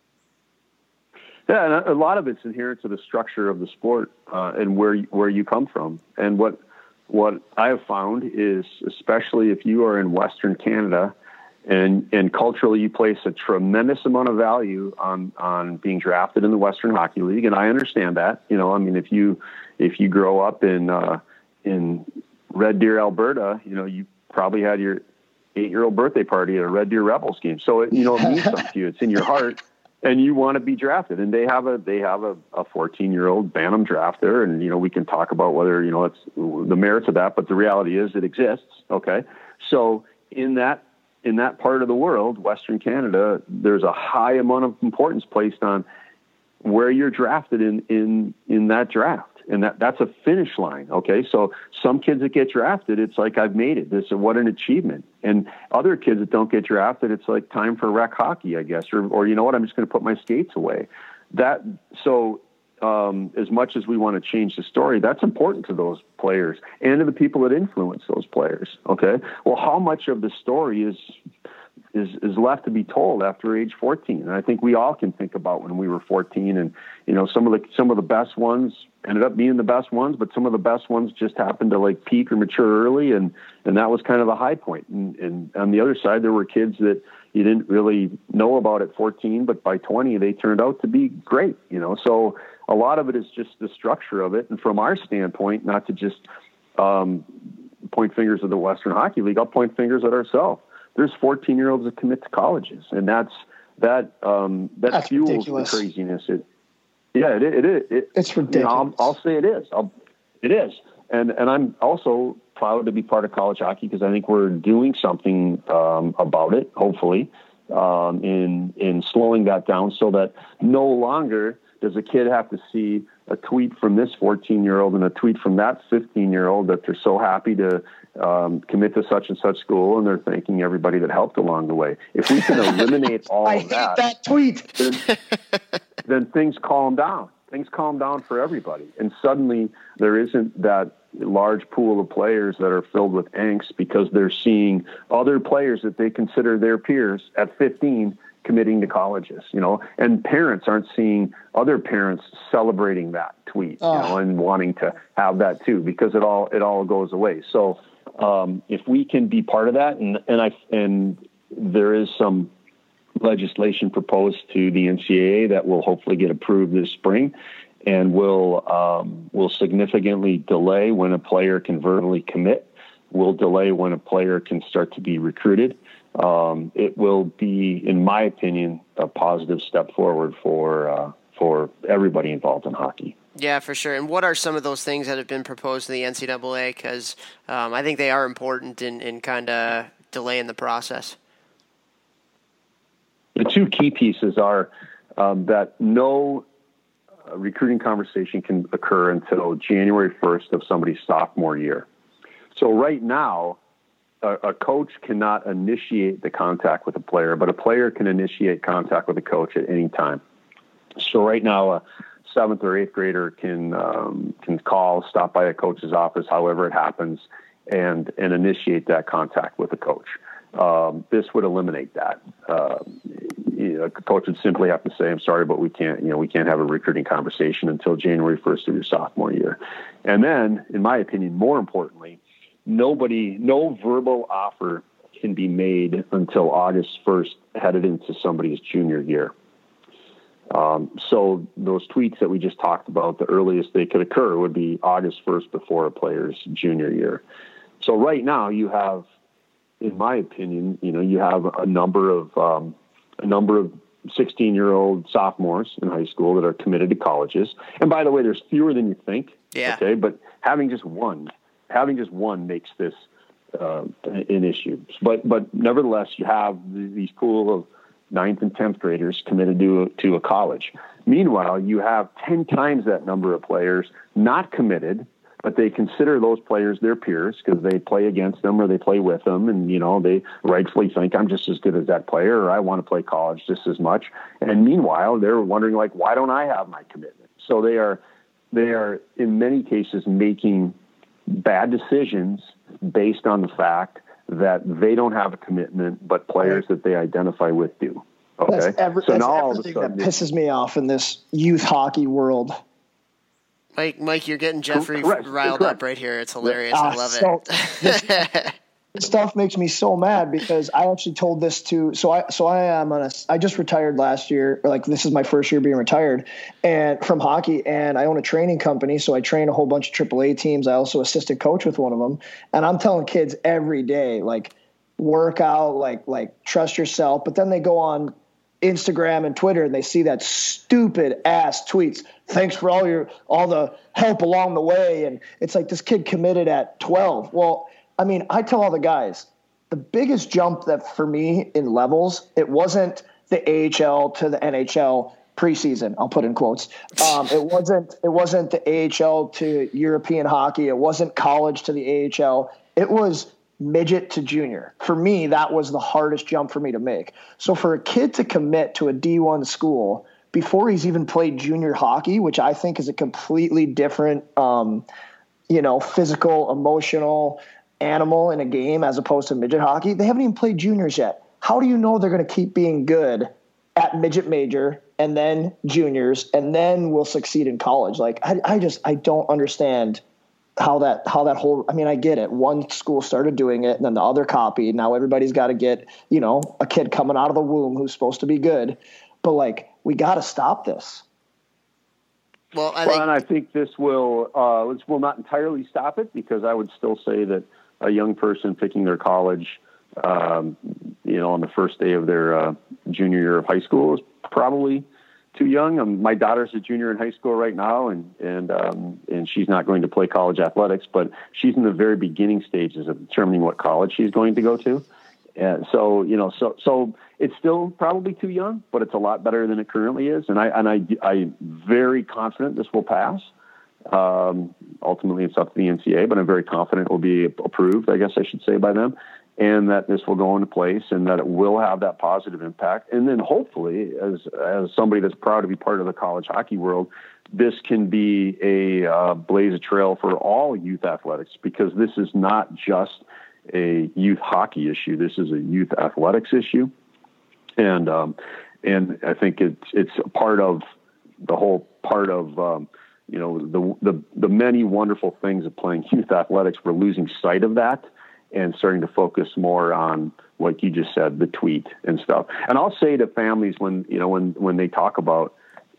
Yeah, and a lot of it's inherent to the structure of the sport uh, and where where you come from. And what what I have found is, especially if you are in Western Canada, and and culturally you place a tremendous amount of value on on being drafted in the Western Hockey League, and I understand that. You know, I mean, if you if you grow up in uh, in Red Deer, Alberta, you know, you probably had your eight-year-old birthday party at a Red Deer Rebels game, so it, you know, it means something to you. It's in your heart. And you want to be drafted, and they have a they have a, a fourteen year old Bantam draft there, and you know we can talk about whether you know it's the merits of that, but the reality is it exists. Okay, so in that in that part of the world, Western Canada, there's a high amount of importance placed on where you're drafted in in in that draft, And that, that's a finish line. Okay. So some kids that get drafted, it's like, I've made it. This is what an achievement. And other kids that don't get drafted, it's like time for rec hockey, I guess, or, or, you know what, I'm just going to put my skates away. That, so, um, as much as we want to change the story, that's important to those players and to the people that influence those players. Okay. Well, how much of the story is, is, is left to be told after age fourteen? And I think we all can think about when we were fourteen, and, you know, some of the, some of the best ones ended up being the best ones, but some of the best ones just happened to like peak or mature early. And, and that was kind of the high point. And, and on the other side, there were kids that you didn't really know about at fourteen, but by twenty, they turned out to be great, you know? So a lot of it is just the structure of it. And from our standpoint, not to just um, point fingers at the Western Hockey League, I'll point fingers at ourselves. There's fourteen year olds that commit to colleges, and that's, that, um, that that's fuels ridiculous. The craziness. It, yeah, it, it, it, it it's ridiculous. You know, I'll, I'll say it is. I'll, it is. And, and I'm also proud to be part of college hockey because I think we're doing something um, about it, hopefully, um, in, in slowing that down so that no longer does a kid have to see a tweet from this fourteen year old and a tweet from that fifteen year old that they're so happy to um, commit to such and such school, and they're thanking everybody that helped along the way. If we can eliminate all I of hate that, that tweet. Then, then things calm down. Things calm down for everybody. And suddenly there isn't that large pool of players that are filled with angst because they're seeing other players that they consider their peers at fifteen committing to colleges, you know, and parents aren't seeing other parents celebrating that tweet, oh. you know, and wanting to have that too, because it all, it all goes away. So, um, if we can be part of that, and, and I, and there is some legislation proposed to the N C double A that will hopefully get approved this spring and will, um, will significantly delay when a player can verbally commit, will delay when a player can start to be recruited. Um, it will be, in my opinion, a positive step forward for, uh, for everybody involved in hockey. Yeah, for sure. And what are some of those things that have been proposed to the N C double A? Because um, I think they are important in, in kind of delaying the process. The two key pieces are um, that no uh, recruiting conversation can occur until January first of somebody's sophomore year. So right now, a, a coach cannot initiate the contact with a player, but a player can initiate contact with a coach at any time. So right now, a seventh or eighth grader can um, can call, stop by a coach's office, however it happens, and and initiate that contact with a coach. Um, this would eliminate that. Uh, you know, a coach would simply have to say, "I'm sorry, but we can't. You know, we can't have a recruiting conversation until January first of your sophomore year." And then, in my opinion, more importantly, nobody, no verbal offer can be made until August first, headed into somebody's junior year. Um, so those tweets that we just talked about, the earliest they could occur would be August first before a player's junior year. So right now you have, in my opinion, you know, you have a number of, um, a number of sixteen year old sophomores in high school that are committed to colleges. And by the way, there's fewer than you think. Yeah. Okay. But having just one, having just one makes this, uh, an issue. But, but nevertheless, you have these pool of ninth and tenth graders committed to a, to a college. Meanwhile, you have ten times that number of players not committed, but they consider those players their peers because they play against them or they play with them. And, you know, they rightfully think I'm just as good as that player, or I want to play college just as much. And meanwhile, they're wondering, like, why don't I have my commitment? So they are, they are in many cases making bad decisions based on the fact that they don't have a commitment, but players that they identify with do. Okay. That's every, so that's now all of a everything sudden that pisses me off in this youth hockey world. Mike, Mike, you're getting Jeffrey Correct. riled Correct. up right here. It's hilarious. Uh, I love so it. this, this stuff makes me so mad because I actually told this to, so I, so I am on a, I just retired last year. Like this is my first year being retired and from hockey, and I own a training company. So I train a whole bunch of triple A teams. I also assisted coach with one of them. And I'm telling kids every day, like work out, like, like trust yourself. But then they go on Instagram and Twitter and they see that stupid ass tweets. Thanks for all your, all the help along the way. And it's like this kid committed at twelve. Well, I mean, I tell all the guys, the biggest jump that for me in levels, it wasn't the A H L to the N H L preseason. I'll put in quotes. Um, it wasn't it wasn't the A H L to European hockey. It wasn't college to the A H L. It was midget to junior. For me, that was the hardest jump for me to make. So for a kid to commit to a D one school before he's even played junior hockey, which I think is a completely different, um, you know, physical, emotional animal in a game as opposed to midget hockey, they haven't even played juniors yet. How do you know they're going to keep being good at midget major and then juniors and then will succeed in college? Like, I, I just, I don't understand how that, how that whole, I mean, I get it. One school started doing it and then the other copied. Now everybody's got to get, you know, a kid coming out of the womb who's supposed to be good, but like, we got to stop this. Well, I well, think, and I think this will, uh, this will not entirely stop it, because I would still say that a young person picking their college, um, you know, on the first day of their uh, junior year of high school is probably too young. Um, my daughter's a junior in high school right now, and and um, and she's not going to play college athletics, but she's in the very beginning stages of determining what college she's going to go to. And so, you know, so so it's still probably too young, but it's a lot better than it currently is. And I and I I'm very confident this will pass. Um, ultimately, it's up to the N C A A, but I'm very confident it will be approved, I guess I should say, by them, and that this will go into place and that it will have that positive impact. And then hopefully, as as somebody that's proud to be part of the college hockey world, this can be a uh, blaze a trail for all youth athletics, because this is not just a youth hockey issue. This is a youth athletics issue. And, um, and I think it's, it's a part of the whole part of, um, you know, the, the, the many wonderful things of playing youth athletics. We're losing sight of that and starting to focus more on, like you just said, the tweet and stuff. And I'll say to families when, you know, when, when they talk about,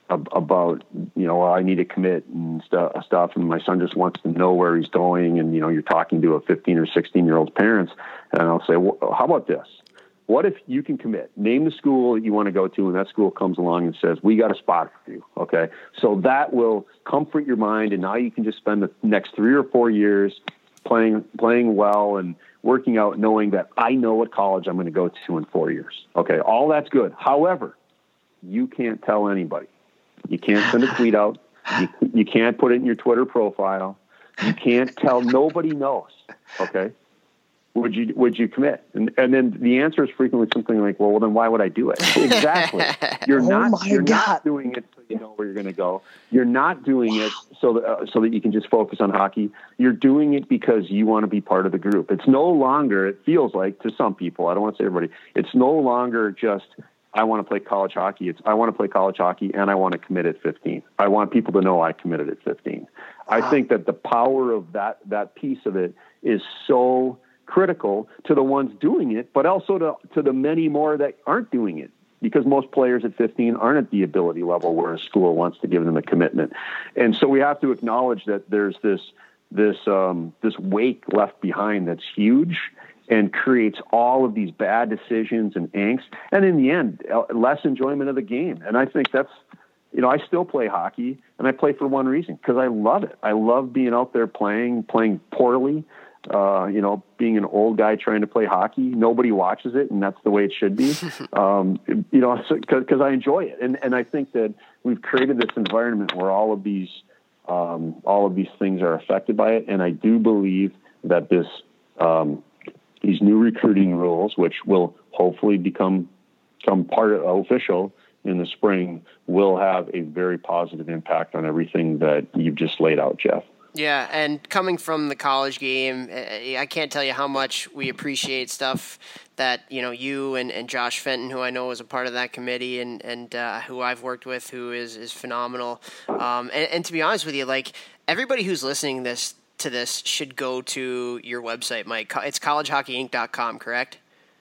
about, you know, well, I need to commit and stuff, stuff. And my son just wants to know where he's going. And, you know, you're talking to a fifteen or sixteen year old parents. And I'll say, well, how about this? What if you can commit? Name the school you want to go to, and that school comes along and says, we got a spot for you. Okay. So that will comfort your mind. And now you can just spend the next three or four years playing, playing well and working out, knowing that I know what college I'm going to go to in four years. Okay. All that's good. However, you can't tell anybody. You can't send a tweet out. You, you can't put it in your Twitter profile. You can't tell. Nobody knows. Okay. Would you, would you commit? And, and then the answer is frequently something like, well, well then why would I do it? Exactly. You're Oh not, my you're God. not doing it so you know where you're going to go. You're not doing it so that, uh, so that you can just focus on hockey. You're doing it because you want to be part of the group. It's no longer, it feels like to some people, I don't want to say everybody, it's no longer just, I want to play college hockey. It's, I want to play college hockey and I want to commit at fifteen. I want people to know I committed at fifteen. Wow. I think that the power of that, that piece of it is so critical to the ones doing it, but also to, to the many more that aren't doing it, because most players at fifteen aren't at the ability level where a school wants to give them a commitment. And so we have to acknowledge that there's this, this, um, this wake left behind that's huge and creates all of these bad decisions and angst. And in the end, less enjoyment of the game. And I think that's, you know, I still play hockey, and I play for one reason, because I love it. I love being out there playing, playing poorly, uh, you know, being an old guy trying to play hockey. Nobody watches it, and that's the way it should be. um, you know, so, cause, cause I enjoy it. And, and I think that we've created this environment where all of these, um, all of these things are affected by it. And I do believe that this, um, these new recruiting rules, which will hopefully become, become part of official in the spring, will have a very positive impact on everything that you've just laid out, Jeff. Yeah, and coming from the college game, I can't tell you how much we appreciate stuff that, you know, you and, and Josh Fenton, who I know is a part of that committee, and, and uh, who I've worked with, who is, is phenomenal. Um, and, and to be honest with you, like, everybody who's listening this to this should go to your website, Mike. It's college hockey inc dot com, correct?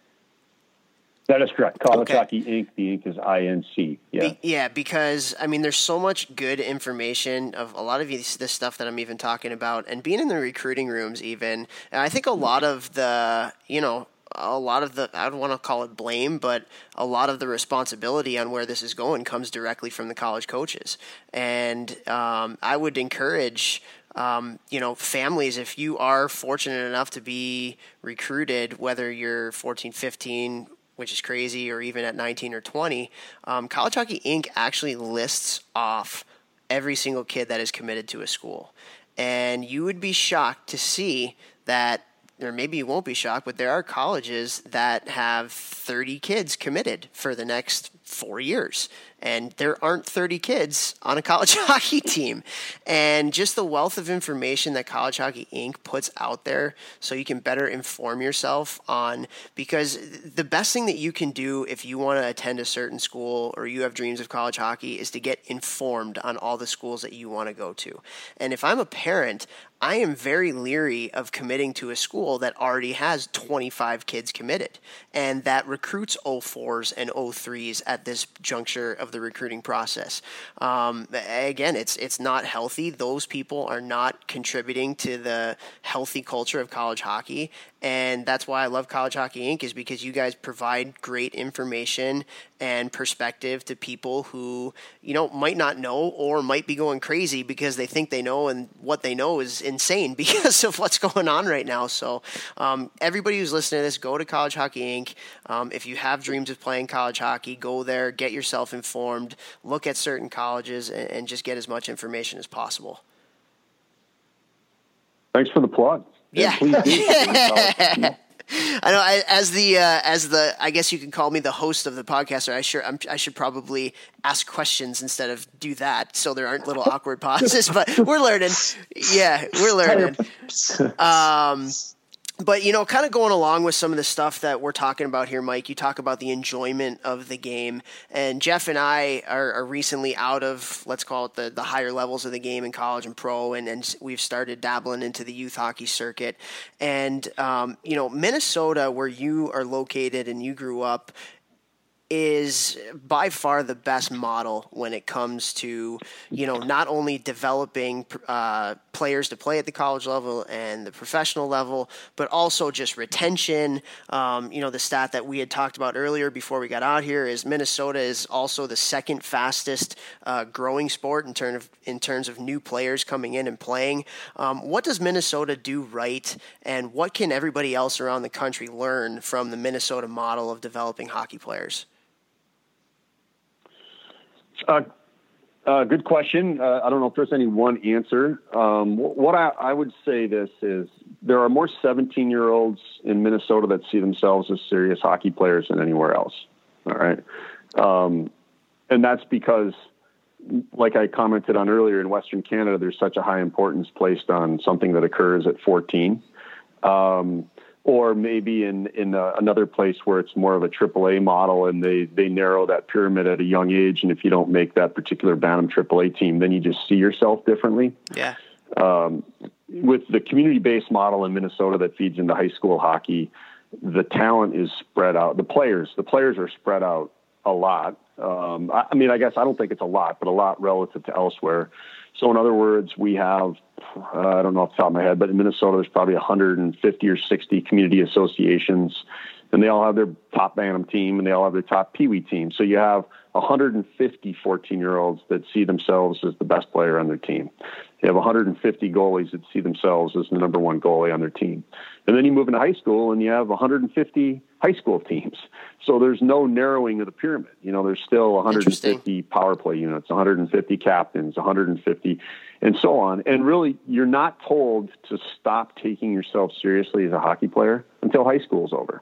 That is correct. College okay. Hockey Incorporated. The ink is I N C. Yeah. Be, yeah, because, I mean, there's so much good information of a lot of this, this stuff that I'm even talking about, and being in the recruiting rooms even. And I think a lot of the, you know, a lot of the, I don't want to call it blame, but a lot of the responsibility on where this is going comes directly from the college coaches. And um, I would encourage Um, you know, families, if you are fortunate enough to be recruited, whether you're fourteen, fifteen, which is crazy, or even at nineteen or twenty, um, College Hockey Incorporated actually lists off every single kid that is committed to a school. And you would be shocked to see that, or maybe you won't be shocked, but there are colleges that have thirty kids committed for the next four years. And there aren't thirty kids on a college hockey team. And just the wealth of information that College Hockey Incorporated puts out there so you can better inform yourself on, because the best thing that you can do if you want to attend a certain school or you have dreams of college hockey is to get informed on all the schools that you want to go to. And if I'm a parent, I am very leery of committing to a school that already has twenty-five kids committed and that recruits oh fours and oh threes at this juncture of the recruiting process. Um, again, it's it's not healthy. Those people are not contributing to the healthy culture of college hockey. And that's why I love College Hockey Incorporated, is because you guys provide great information and perspective to people who, you know, might not know or might be going crazy because they think they know, and what they know is insane because of what's going on right now. So um, everybody who's listening to this, go to College Hockey Incorporated. Um, if you have dreams of playing college hockey, go there, get yourself informed, look at certain colleges, and, and just get as much information as possible. Thanks for the plug. Yeah. Please do. I know. I, as the uh, as the I guess you can call me the host of the podcast. Or I sure I'm, I should probably ask questions instead of do that, so there aren't little awkward pauses. But we're learning. Yeah, we're learning. Um, But, you know, kind of going along with some of the stuff that we're talking about here, Mike, you talk about the enjoyment of the game. And Jeff and I are, are recently out of, let's call it the, the higher levels of the game in college and pro, and, and we've started dabbling into the youth hockey circuit. And, um, you know, Minnesota, where you are located and you grew up, is by far the best model when it comes to, you know, not only developing uh, players to play at the college level and the professional level, but also just retention. Um, you know, the stat that we had talked about earlier before we got out here is Minnesota is also the second fastest uh, growing sport in terms of in terms of new players coming in and playing. Um, what does Minnesota do right, and what can everybody else around the country learn from the Minnesota model of developing hockey players? Uh, uh, good question. Uh, I don't know if there's any one answer. Um, what I, I would say this is there are more seventeen-year-olds in Minnesota that see themselves as serious hockey players than anywhere else. All right. Um, and that's because, like I commented on earlier, in Western Canada, there's such a high importance placed on something that occurs at fourteen. Um, or maybe in, in uh, another place where it's more of a triple A model and they, they narrow that pyramid at a young age. And if you don't make that particular Bantam triple A team, then you just see yourself differently. Yeah. Um, with the community-based model in Minnesota that feeds into high school hockey, the talent is spread out. The players, the players are spread out a lot. Um, I, I mean, I guess I don't think it's a lot, but a lot relative to elsewhere. So in other words, we have, uh, I don't know off the top of my head, but in Minnesota, there's probably one hundred fifty or sixty community associations, and they all have their top Bantam team and they all have their top Pee Wee team. So you have one hundred fifty fourteen-year-olds that see themselves as the best player on their team. You have one hundred fifty goalies that see themselves as the number one goalie on their team. And then you move into high school and you have one hundred fifty high school teams. So there's no narrowing of the pyramid. You know, there's still one hundred fifty power play units, one hundred fifty captains, one hundred fifty, and so on. And really, you're not told to stop taking yourself seriously as a hockey player until high school's over.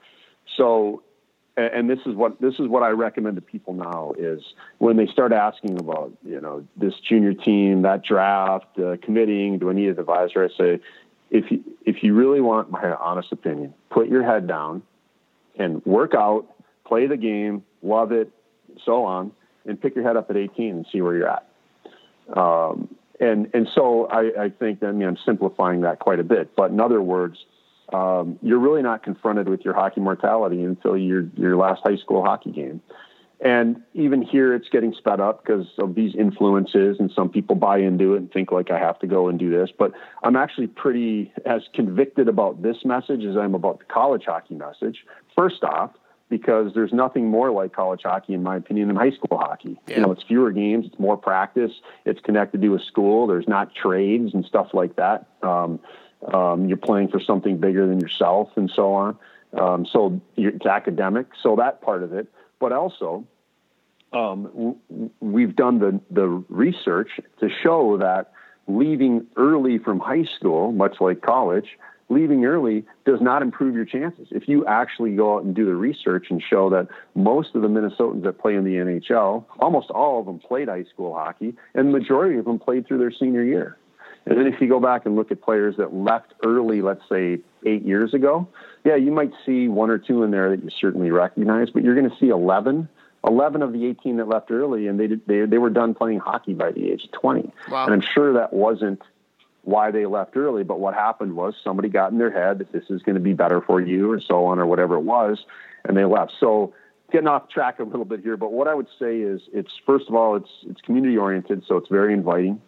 So, and this is what this is what I recommend to people now is when they start asking about, you know, this junior team, that draft, uh, committing, do I need an advisor? I say, if you, if you really want my honest opinion, put your head down and work out, play the game, love it, so on, and pick your head up at eighteen and see where you're at. Um, and and so I, I think, I mean, I'm simplifying that quite a bit, but in other words, Um, you're really not confronted with your hockey mortality until your your last high school hockey game. And even here, it's getting sped up because of these influences, and some people buy into it and think like I have to go and do this. But I'm actually pretty as convicted about this message as I'm about the college hockey message. First off, because there's nothing more like college hockey, in my opinion, than high school hockey. Yeah. You know, it's fewer games, it's more practice, it's connected to a school. There's not trades and stuff like that. Um, Um, you're playing for something bigger than yourself and so on. Um, so it's academic, so that part of it, but also um, w- we've done the, the research to show that leaving early from high school, much like college, leaving early does not improve your chances. If you actually go out and do the research and show that most of the Minnesotans that play in the N H L, almost all of them played high school hockey, and the majority of them played through their senior year. And then if you go back and look at players that left early, let's say eight years ago, yeah, you might see one or two in there that you certainly recognize, but you're going to see eleven, eleven of the eighteen that left early, and they did, they they were done playing hockey by the age of twenty. Wow. And I'm sure that wasn't why they left early, but what happened was somebody got in their head that this is going to be better for you or so on or whatever it was, and they left. So getting off track a little bit here, but what I would say is it's, first of all, it's it's community oriented, so it's very inviting.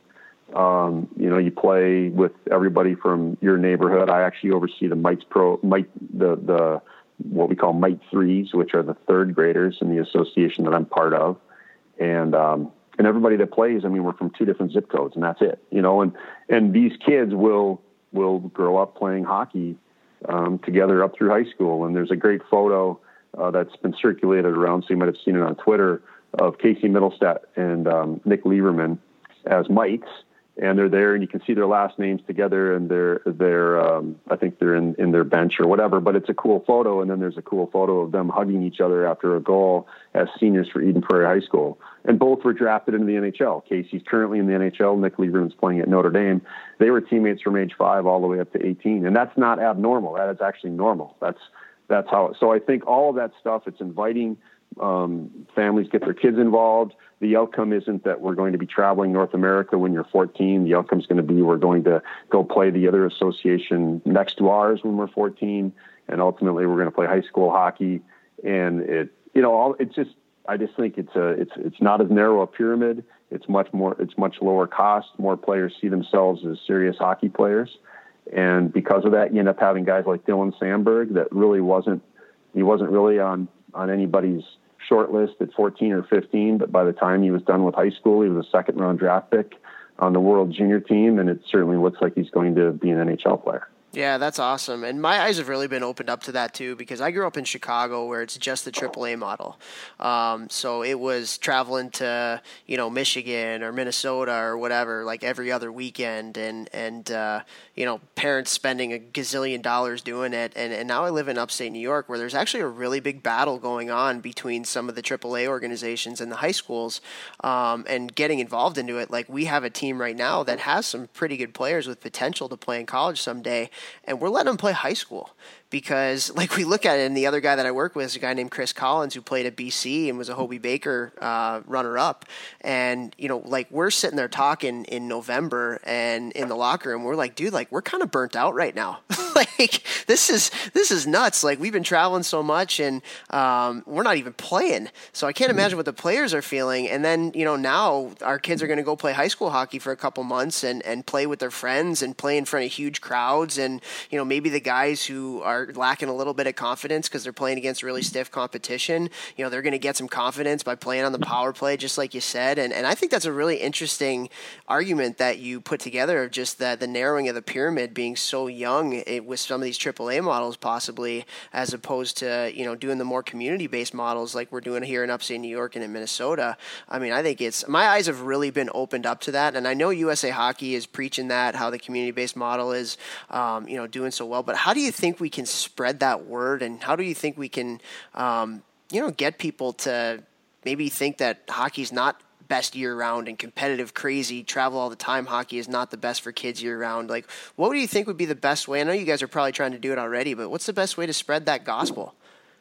Um, you know, you play with everybody from your neighborhood. I actually oversee the Mites Pro, Mite, the, the, what we call Mite threes, which are the third graders in the association that I'm part of. And, um, and everybody that plays, I mean, we're from two different zip codes, and that's it, you know, and, and these kids will, will grow up playing hockey, um, together up through high school. And there's a great photo, uh, that's been circulated around, so you might have seen it on Twitter, of Casey Middlestat and, um, Nick Lieberman as Mites. And they're there, and you can see their last names together, and they're, they're, um, I think they're in, in their bench or whatever, but it's a cool photo. And then there's a cool photo of them hugging each other after a goal as seniors for Eden Prairie High School. And both were drafted into the N H L. Casey's currently in the N H L. Nick Lieberman's playing at Notre Dame. They were teammates from age five all the way up to eighteen. And that's not abnormal. That is actually normal. That's, that's how, so I think all of that stuff, it's inviting, um, families get their kids involved. The outcome isn't that we're going to be traveling North America when you're fourteen. The outcome is going to be we're going to go play the other association next to ours when we're fourteen, and ultimately we're going to play high school hockey. And it, you know, all it's just I just think it's a it's it's not as narrow a pyramid. It's much more it's much lower cost. More players see themselves as serious hockey players, and because of that, you end up having guys like Dylan Sandberg that really wasn't he wasn't really on on anybody's short list at fourteen or fifteen, but by the time he was done with high school, he was a second round draft pick on the World Junior team. And it certainly looks like he's going to be an N H L player. Yeah, that's awesome. And my eyes have really been opened up to that too, because I grew up in Chicago where it's just the triple A model. Um, so it was traveling to, you know, Michigan or Minnesota or whatever, like every other weekend, and, and uh, you know, parents spending a gazillion dollars doing it. And, and now I live in upstate New York where there's actually a really big battle going on between some of the triple A organizations and the high schools, um, and getting involved into it. Like we have a team right now that has some pretty good players with potential to play in college someday. And we're letting them play high school because, like, we look at it, and the other guy that I work with is a guy named Chris Collins who played at B C and was a Hobie Baker uh, runner-up. And, you know, like, we're sitting there talking in November and in the locker room, we're like, dude, like, we're kind of burnt out right now. Like, this is this is nuts. Like, we've been traveling so much, and um, we're not even playing. So I can't imagine what the players are feeling. And then, you know, now our kids are going to go play high school hockey for a couple months and, and play with their friends and play in front of huge crowds. And, you know, maybe the guys who are lacking a little bit of confidence because they're playing against really stiff competition, you know, they're going to get some confidence by playing on the power play, just like you said. And and I think that's a really interesting argument that you put together of just that the narrowing of the pyramid being so young it, with some of these triple A models possibly, as opposed to, you know, doing the more community-based models like we're doing here in upstate New York and in Minnesota. I mean, I think it's, my eyes have really been opened up to that. And I know U S A Hockey is preaching that, how the community-based model is, um, you know, doing so well. But how do you think we can spread that word, and how do you think we can, um, you know, get people to maybe think that hockey's not best year-round and competitive, crazy, travel all the time hockey is not the best for kids year-round? Like, what do you think would be the best way? I know you guys are probably trying to do it already, but what's the best way to spread that gospel?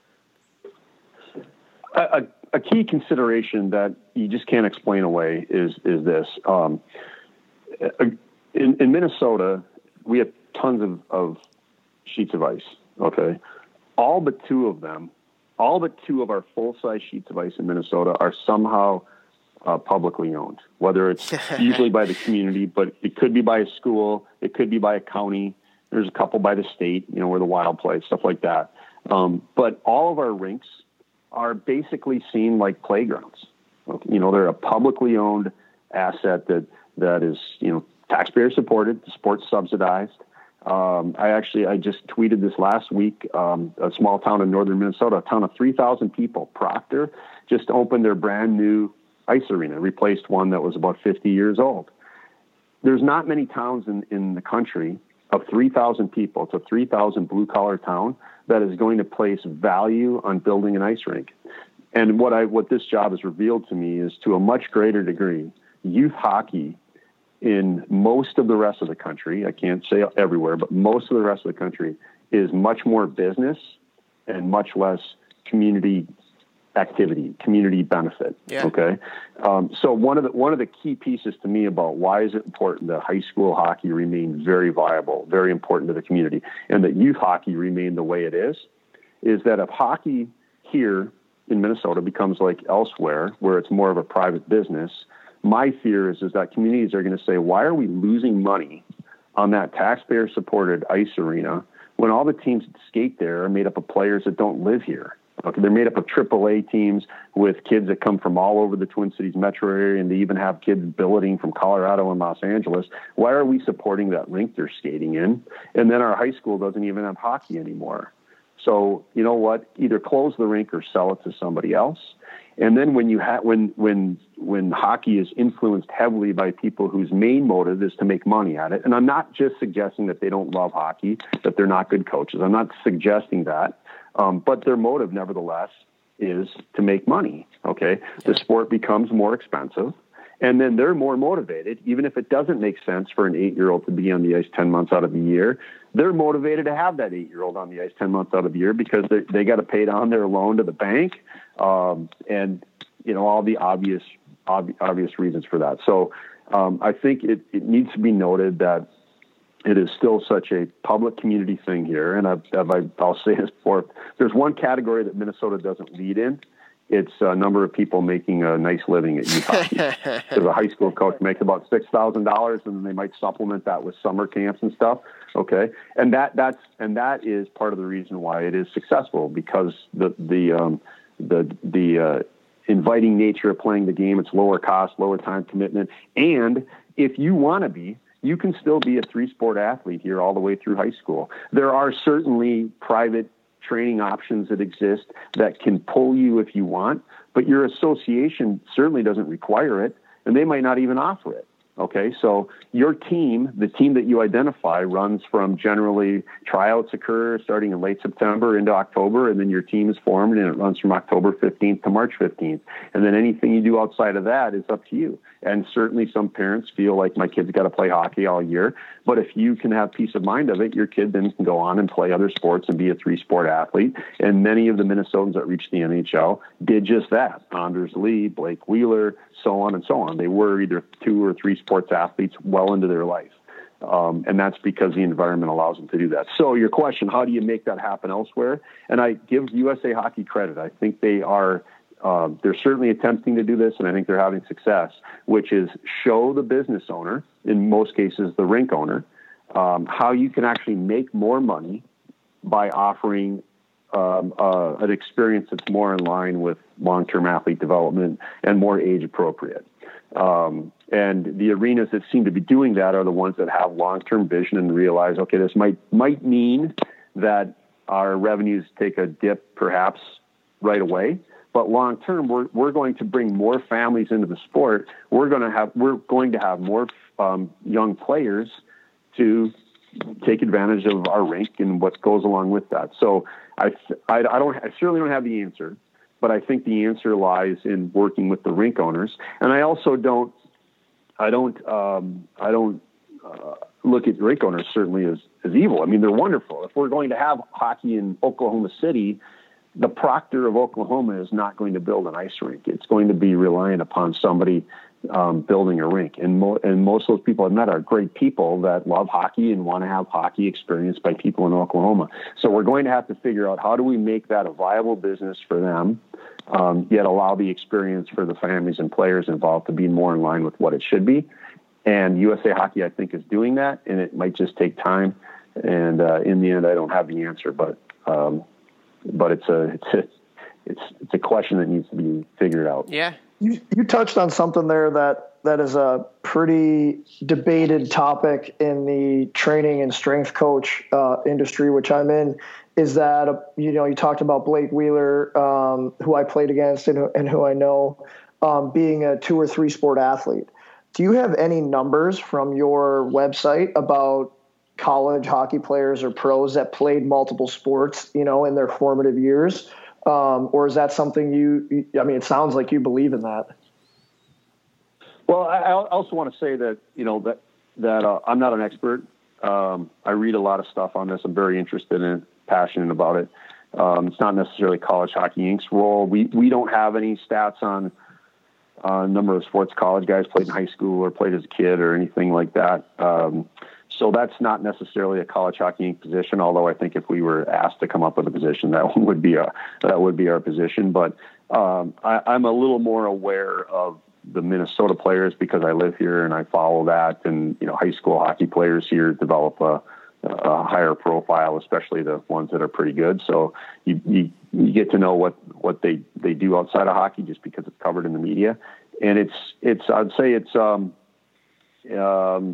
A, a, a key consideration that you just can't explain away is is this. Um, in, in Minnesota, we have tons of, of sheets of ice, okay? All but two of them, all but two of our full-size sheets of ice in Minnesota are somehow uh, publicly owned, whether it's usually by the community, but it could be by a school, it could be by a county. There's a couple by the state, you know, where the Wild play, stuff like that. Um, but all of our rinks are basically seen like playgrounds. Okay? You know, they're a publicly owned asset that, that is, you know, taxpayer supported, the sport's subsidized. Um, I actually, I just tweeted this last week, um, a small town in northern Minnesota, a town of three thousand people, Proctor, just opened their brand new ice arena, replaced one that was about fifty years old. There's not many towns in, in the country of three thousand people. It's a three thousand blue collar town that is going to place value on building an ice rink. And what I, what this job has revealed to me is, to a much greater degree, youth hockey in most of the rest of the country, I can't say everywhere, but most of the rest of the country, is much more business and much less community activity, community benefit. Yeah. Okay. Um, so one of the, one of the key pieces to me about why is it important that high school hockey remain very viable, very important to the community, and that youth hockey remain the way it is, is that if hockey here in Minnesota becomes like elsewhere, where it's more of a private business, my fear is, is that communities are going to say, why are we losing money on that taxpayer-supported ice arena when all the teams that skate there are made up of players that don't live here? Okay, they're made up of triple A teams with kids that come from all over the Twin Cities metro area, and they even have kids billeting from Colorado and Los Angeles. Why are we supporting that rink they're skating in? And then our high school doesn't even have hockey anymore. So, you know what? Either close the rink or sell it to somebody else. And then when you ha- when when when hockey is influenced heavily by people whose main motive is to make money at it, and I'm not just suggesting that they don't love hockey, that they're not good coaches. I'm not suggesting that, um, but their motive, nevertheless, is to make money. Okay, the sport becomes more expensive, and then they're more motivated, even if it doesn't make sense for an eight-year-old to be on the ice ten months out of the year. They're motivated to have that eight-year-old on the ice ten months out of the year because they they got to pay down their loan to the bank, um, and you know all the obvious ob- obvious reasons for that. So um, I think it, it needs to be noted that it is still such a public community thing here. And I've, I've, I'll say this before: there's one category that Minnesota doesn't lead in. It's a number of people making a nice living at youth hockey. Because a high school coach makes about six thousand dollars, and then they might supplement that with summer camps and stuff. Okay, and that that's and that is part of the reason why it is successful, because the the um, the the uh, inviting nature of playing the game. It's lower cost, lower time commitment, and if you want to be, you can still be a three-sport athlete here all the way through high school. There are certainly private training options that exist that can pull you if you want, but your association certainly doesn't require it, and they might not even offer it. Okay, so your team, the team that you identify, runs from generally tryouts occur starting in late September into October, and then your team is formed, and it runs from October fifteenth to March fifteenth. And then anything you do outside of that is up to you. And certainly some parents feel like my kid's got to play hockey all year. But if you can have peace of mind of it, your kid then can go on and play other sports and be a three-sport athlete. And many of the Minnesotans that reached the N H L did just that. Anders Lee, Blake Wheeler, so on and so on. They were either two or three sports athletes well into their life. Um, and that's because the environment allows them to do that. So your question, how do you make that happen elsewhere? And I give U S A Hockey credit. I think they are Uh, they're certainly attempting to do this, and I think they're having success, which is show the business owner, in most cases the rink owner, um, how you can actually make more money by offering um, uh, an experience that's more in line with long-term athlete development and more age appropriate. Um, and the arenas that seem to be doing that are the ones that have long-term vision and realize, okay, this might might mean that our revenues take a dip perhaps right away. But long term, we're we're going to bring more families into the sport. We're going to have we're going to have more um, young players to take advantage of our rink and what goes along with that. So I, I I don't I certainly don't have the answer, but I think the answer lies in working with the rink owners. And I also don't I don't um, I don't uh, look at rink owners certainly as as evil. I mean, they're wonderful. If we're going to have hockey in Oklahoma City, the Proctor of Oklahoma is not going to build an ice rink. It's going to be reliant upon somebody um, building a rink. And, mo- and most of those people I've met are great people that love hockey and want to have hockey experienced by people in Oklahoma. So we're going to have to figure out how do we make that a viable business for them, um, yet allow the experience for the families and players involved to be more in line with what it should be. And U S A Hockey, I think, is doing that, and it might just take time. And uh, in the end, I don't have the answer, but um, but it's a it's a it's it's a question that needs to be figured out. Yeah, you you touched on something there that that is a pretty debated topic in the training and strength coach uh, industry, which I'm in, is that, uh, you know, you talked about Blake Wheeler, um, who I played against and, and who I know, um, being a two or three sport athlete. Do you have any numbers from your website about college hockey players or pros that played multiple sports, you know, in their formative years? Um, or is that something you, I mean, it sounds like you believe in that. Well, I also want to say that, you know, that, that uh, I'm not an expert. Um, I read a lot of stuff on this. I'm very interested in it, passionate about it. Um, it's not necessarily College Hockey Incorporated's role. We, we don't have any stats on a uh, number of sports college guys played in high school or played as a kid or anything like that. Um, so that's not necessarily a College Hockey Incorporated position, although I think if we were asked to come up with a position, that would be a, that would be our position. But um, I, I'm a little more aware of the Minnesota players because I live here and I follow that. And, you know, high school hockey players here develop a, a higher profile, especially the ones that are pretty good. So you, you, you get to know what, what they, they do outside of hockey just because it's covered in the media. And it's, it's, I'd say it's, um, um,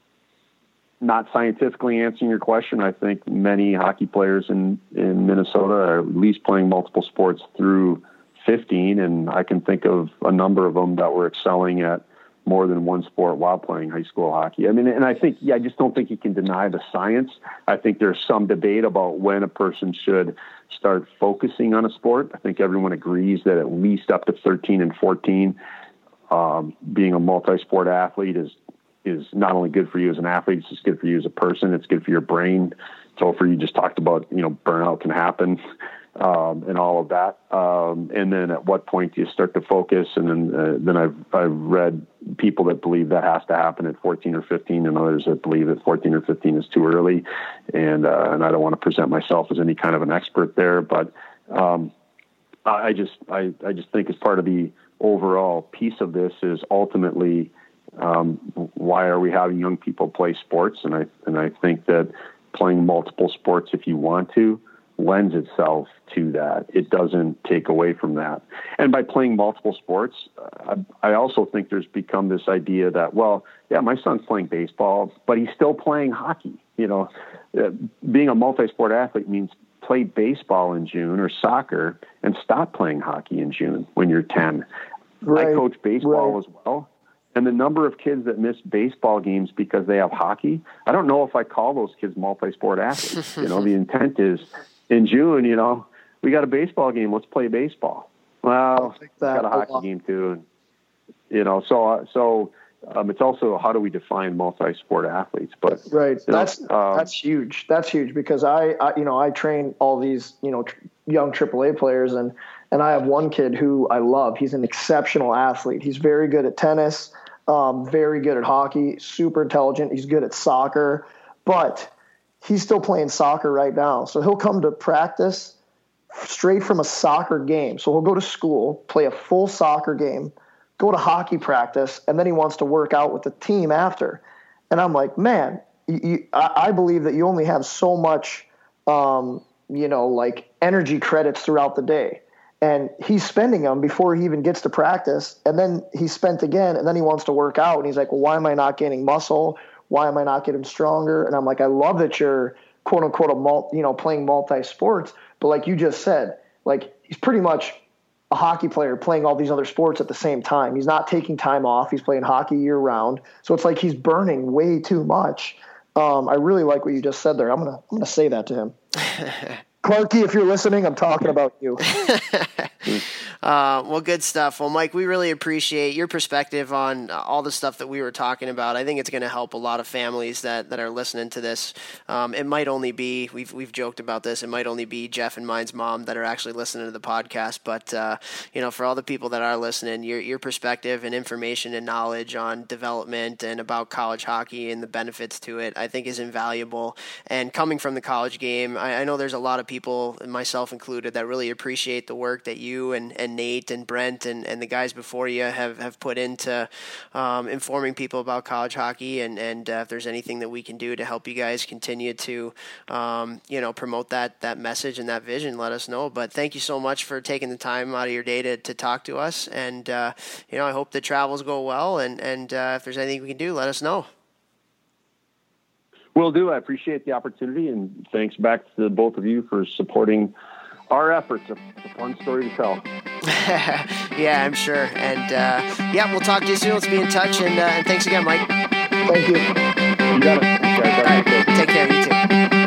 not scientifically answering your question. I think many hockey players in, in Minnesota are at least playing multiple sports through fifteen. And I can think of a number of them that were excelling at more than one sport while playing high school hockey. I mean, and I think, yeah, I just don't think you can deny the science. I think there's some debate about when a person should start focusing on a sport. I think everyone agrees that at least up to thirteen and fourteen, um, being a multi-sport athlete is, is not only good for you as an athlete, it's just good for you as a person. It's good for your brain. So for you just talked about, you know, burnout can happen. Um, and all of that. Um, and then at what point do you start to focus? And then, uh, then I've, I've read people that believe that has to happen at fourteen or fifteen and others that believe that fourteen or fifteen is too early. And, uh, and I don't want to present myself as any kind of an expert there, but, um, I just, I, I just think as part of the overall piece of this is ultimately, um, why are we having young people play sports? And I, and I think that playing multiple sports, if you want to, lends itself to that. It doesn't take away from that. And by playing multiple sports, uh, I also think there's become this idea that, well, yeah, my son's playing baseball, but he's still playing hockey. You know, uh, being a multi-sport athlete means play baseball in June or soccer and stop playing hockey in June when you're ten. Right. I coach baseball right. as well. And the number of kids that miss baseball games because they have hockey, I don't know if I call those kids multi-sport athletes. You know, the intent is, in June, you know, we got a baseball game. Let's play baseball. Well, we got a hockey game too. And, you know, so, uh, so, um, it's also, how do we define multi-sport athletes? But right. That's, know, um, that's huge. That's huge because I, I, you know, I train all these, you know, tr- young triple A players and, and I have one kid who I love. He's an exceptional athlete. He's very good at tennis, um, very good at hockey, super intelligent. He's good at soccer, but he's still playing soccer right now. So he'll come to practice straight from a soccer game. So he'll go to school, play a full soccer game, go to hockey practice, and then he wants to work out with the team after. And I'm like, man, you, you, I, I believe that you only have so much, um, you know, like energy credits throughout the day. And he's spending them before he even gets to practice. And then he's spent again, and then he wants to work out. And he's like, well, why am I not gaining muscle? Why am I not getting stronger? And I'm like, I love that you're quote unquote, a multi, you know, playing multi-sports, but like you just said, like he's pretty much a hockey player playing all these other sports at the same time. He's not taking time off. He's playing hockey year round. So it's like he's burning way too much. Um, I really like what you just said there. I'm going to, I'm going to say that to him. Clarky, if you're listening, I'm talking about you. Uh, well, good stuff. Well, Mike, we really appreciate your perspective on all the stuff that we were talking about. I think it's going to help a lot of families that, that are listening to this. Um, it might only be, we've we've joked about this, it might only be Jeff and mine's mom that are actually listening to the podcast. But, uh, you know, for all the people that are listening, your your perspective and information and knowledge on development and about college hockey and the benefits to it, I think is invaluable. And coming from the college game, I, I know there's a lot of people, myself included, that really appreciate the work that you you and, and Nate and Brent and, and the guys before you have, have put into um, informing people about college hockey, and, and uh, if there's anything that we can do to help you guys continue to, um, you know, promote that, that message and that vision, let us know. But thank you so much for taking the time out of your day to, to talk to us. And, uh, you know, I hope the travels go well, and, and uh, if there's anything we can do, let us know. Will do. I appreciate the opportunity, and thanks back to both of you for supporting our efforts. It's a fun story to tell. Yeah, I'm sure. And uh, yeah, we'll talk to you soon. Let's be in touch. And, uh, and thanks again, Mike. Thank you. You got it. Thanks, guys. All right. Take care. You too.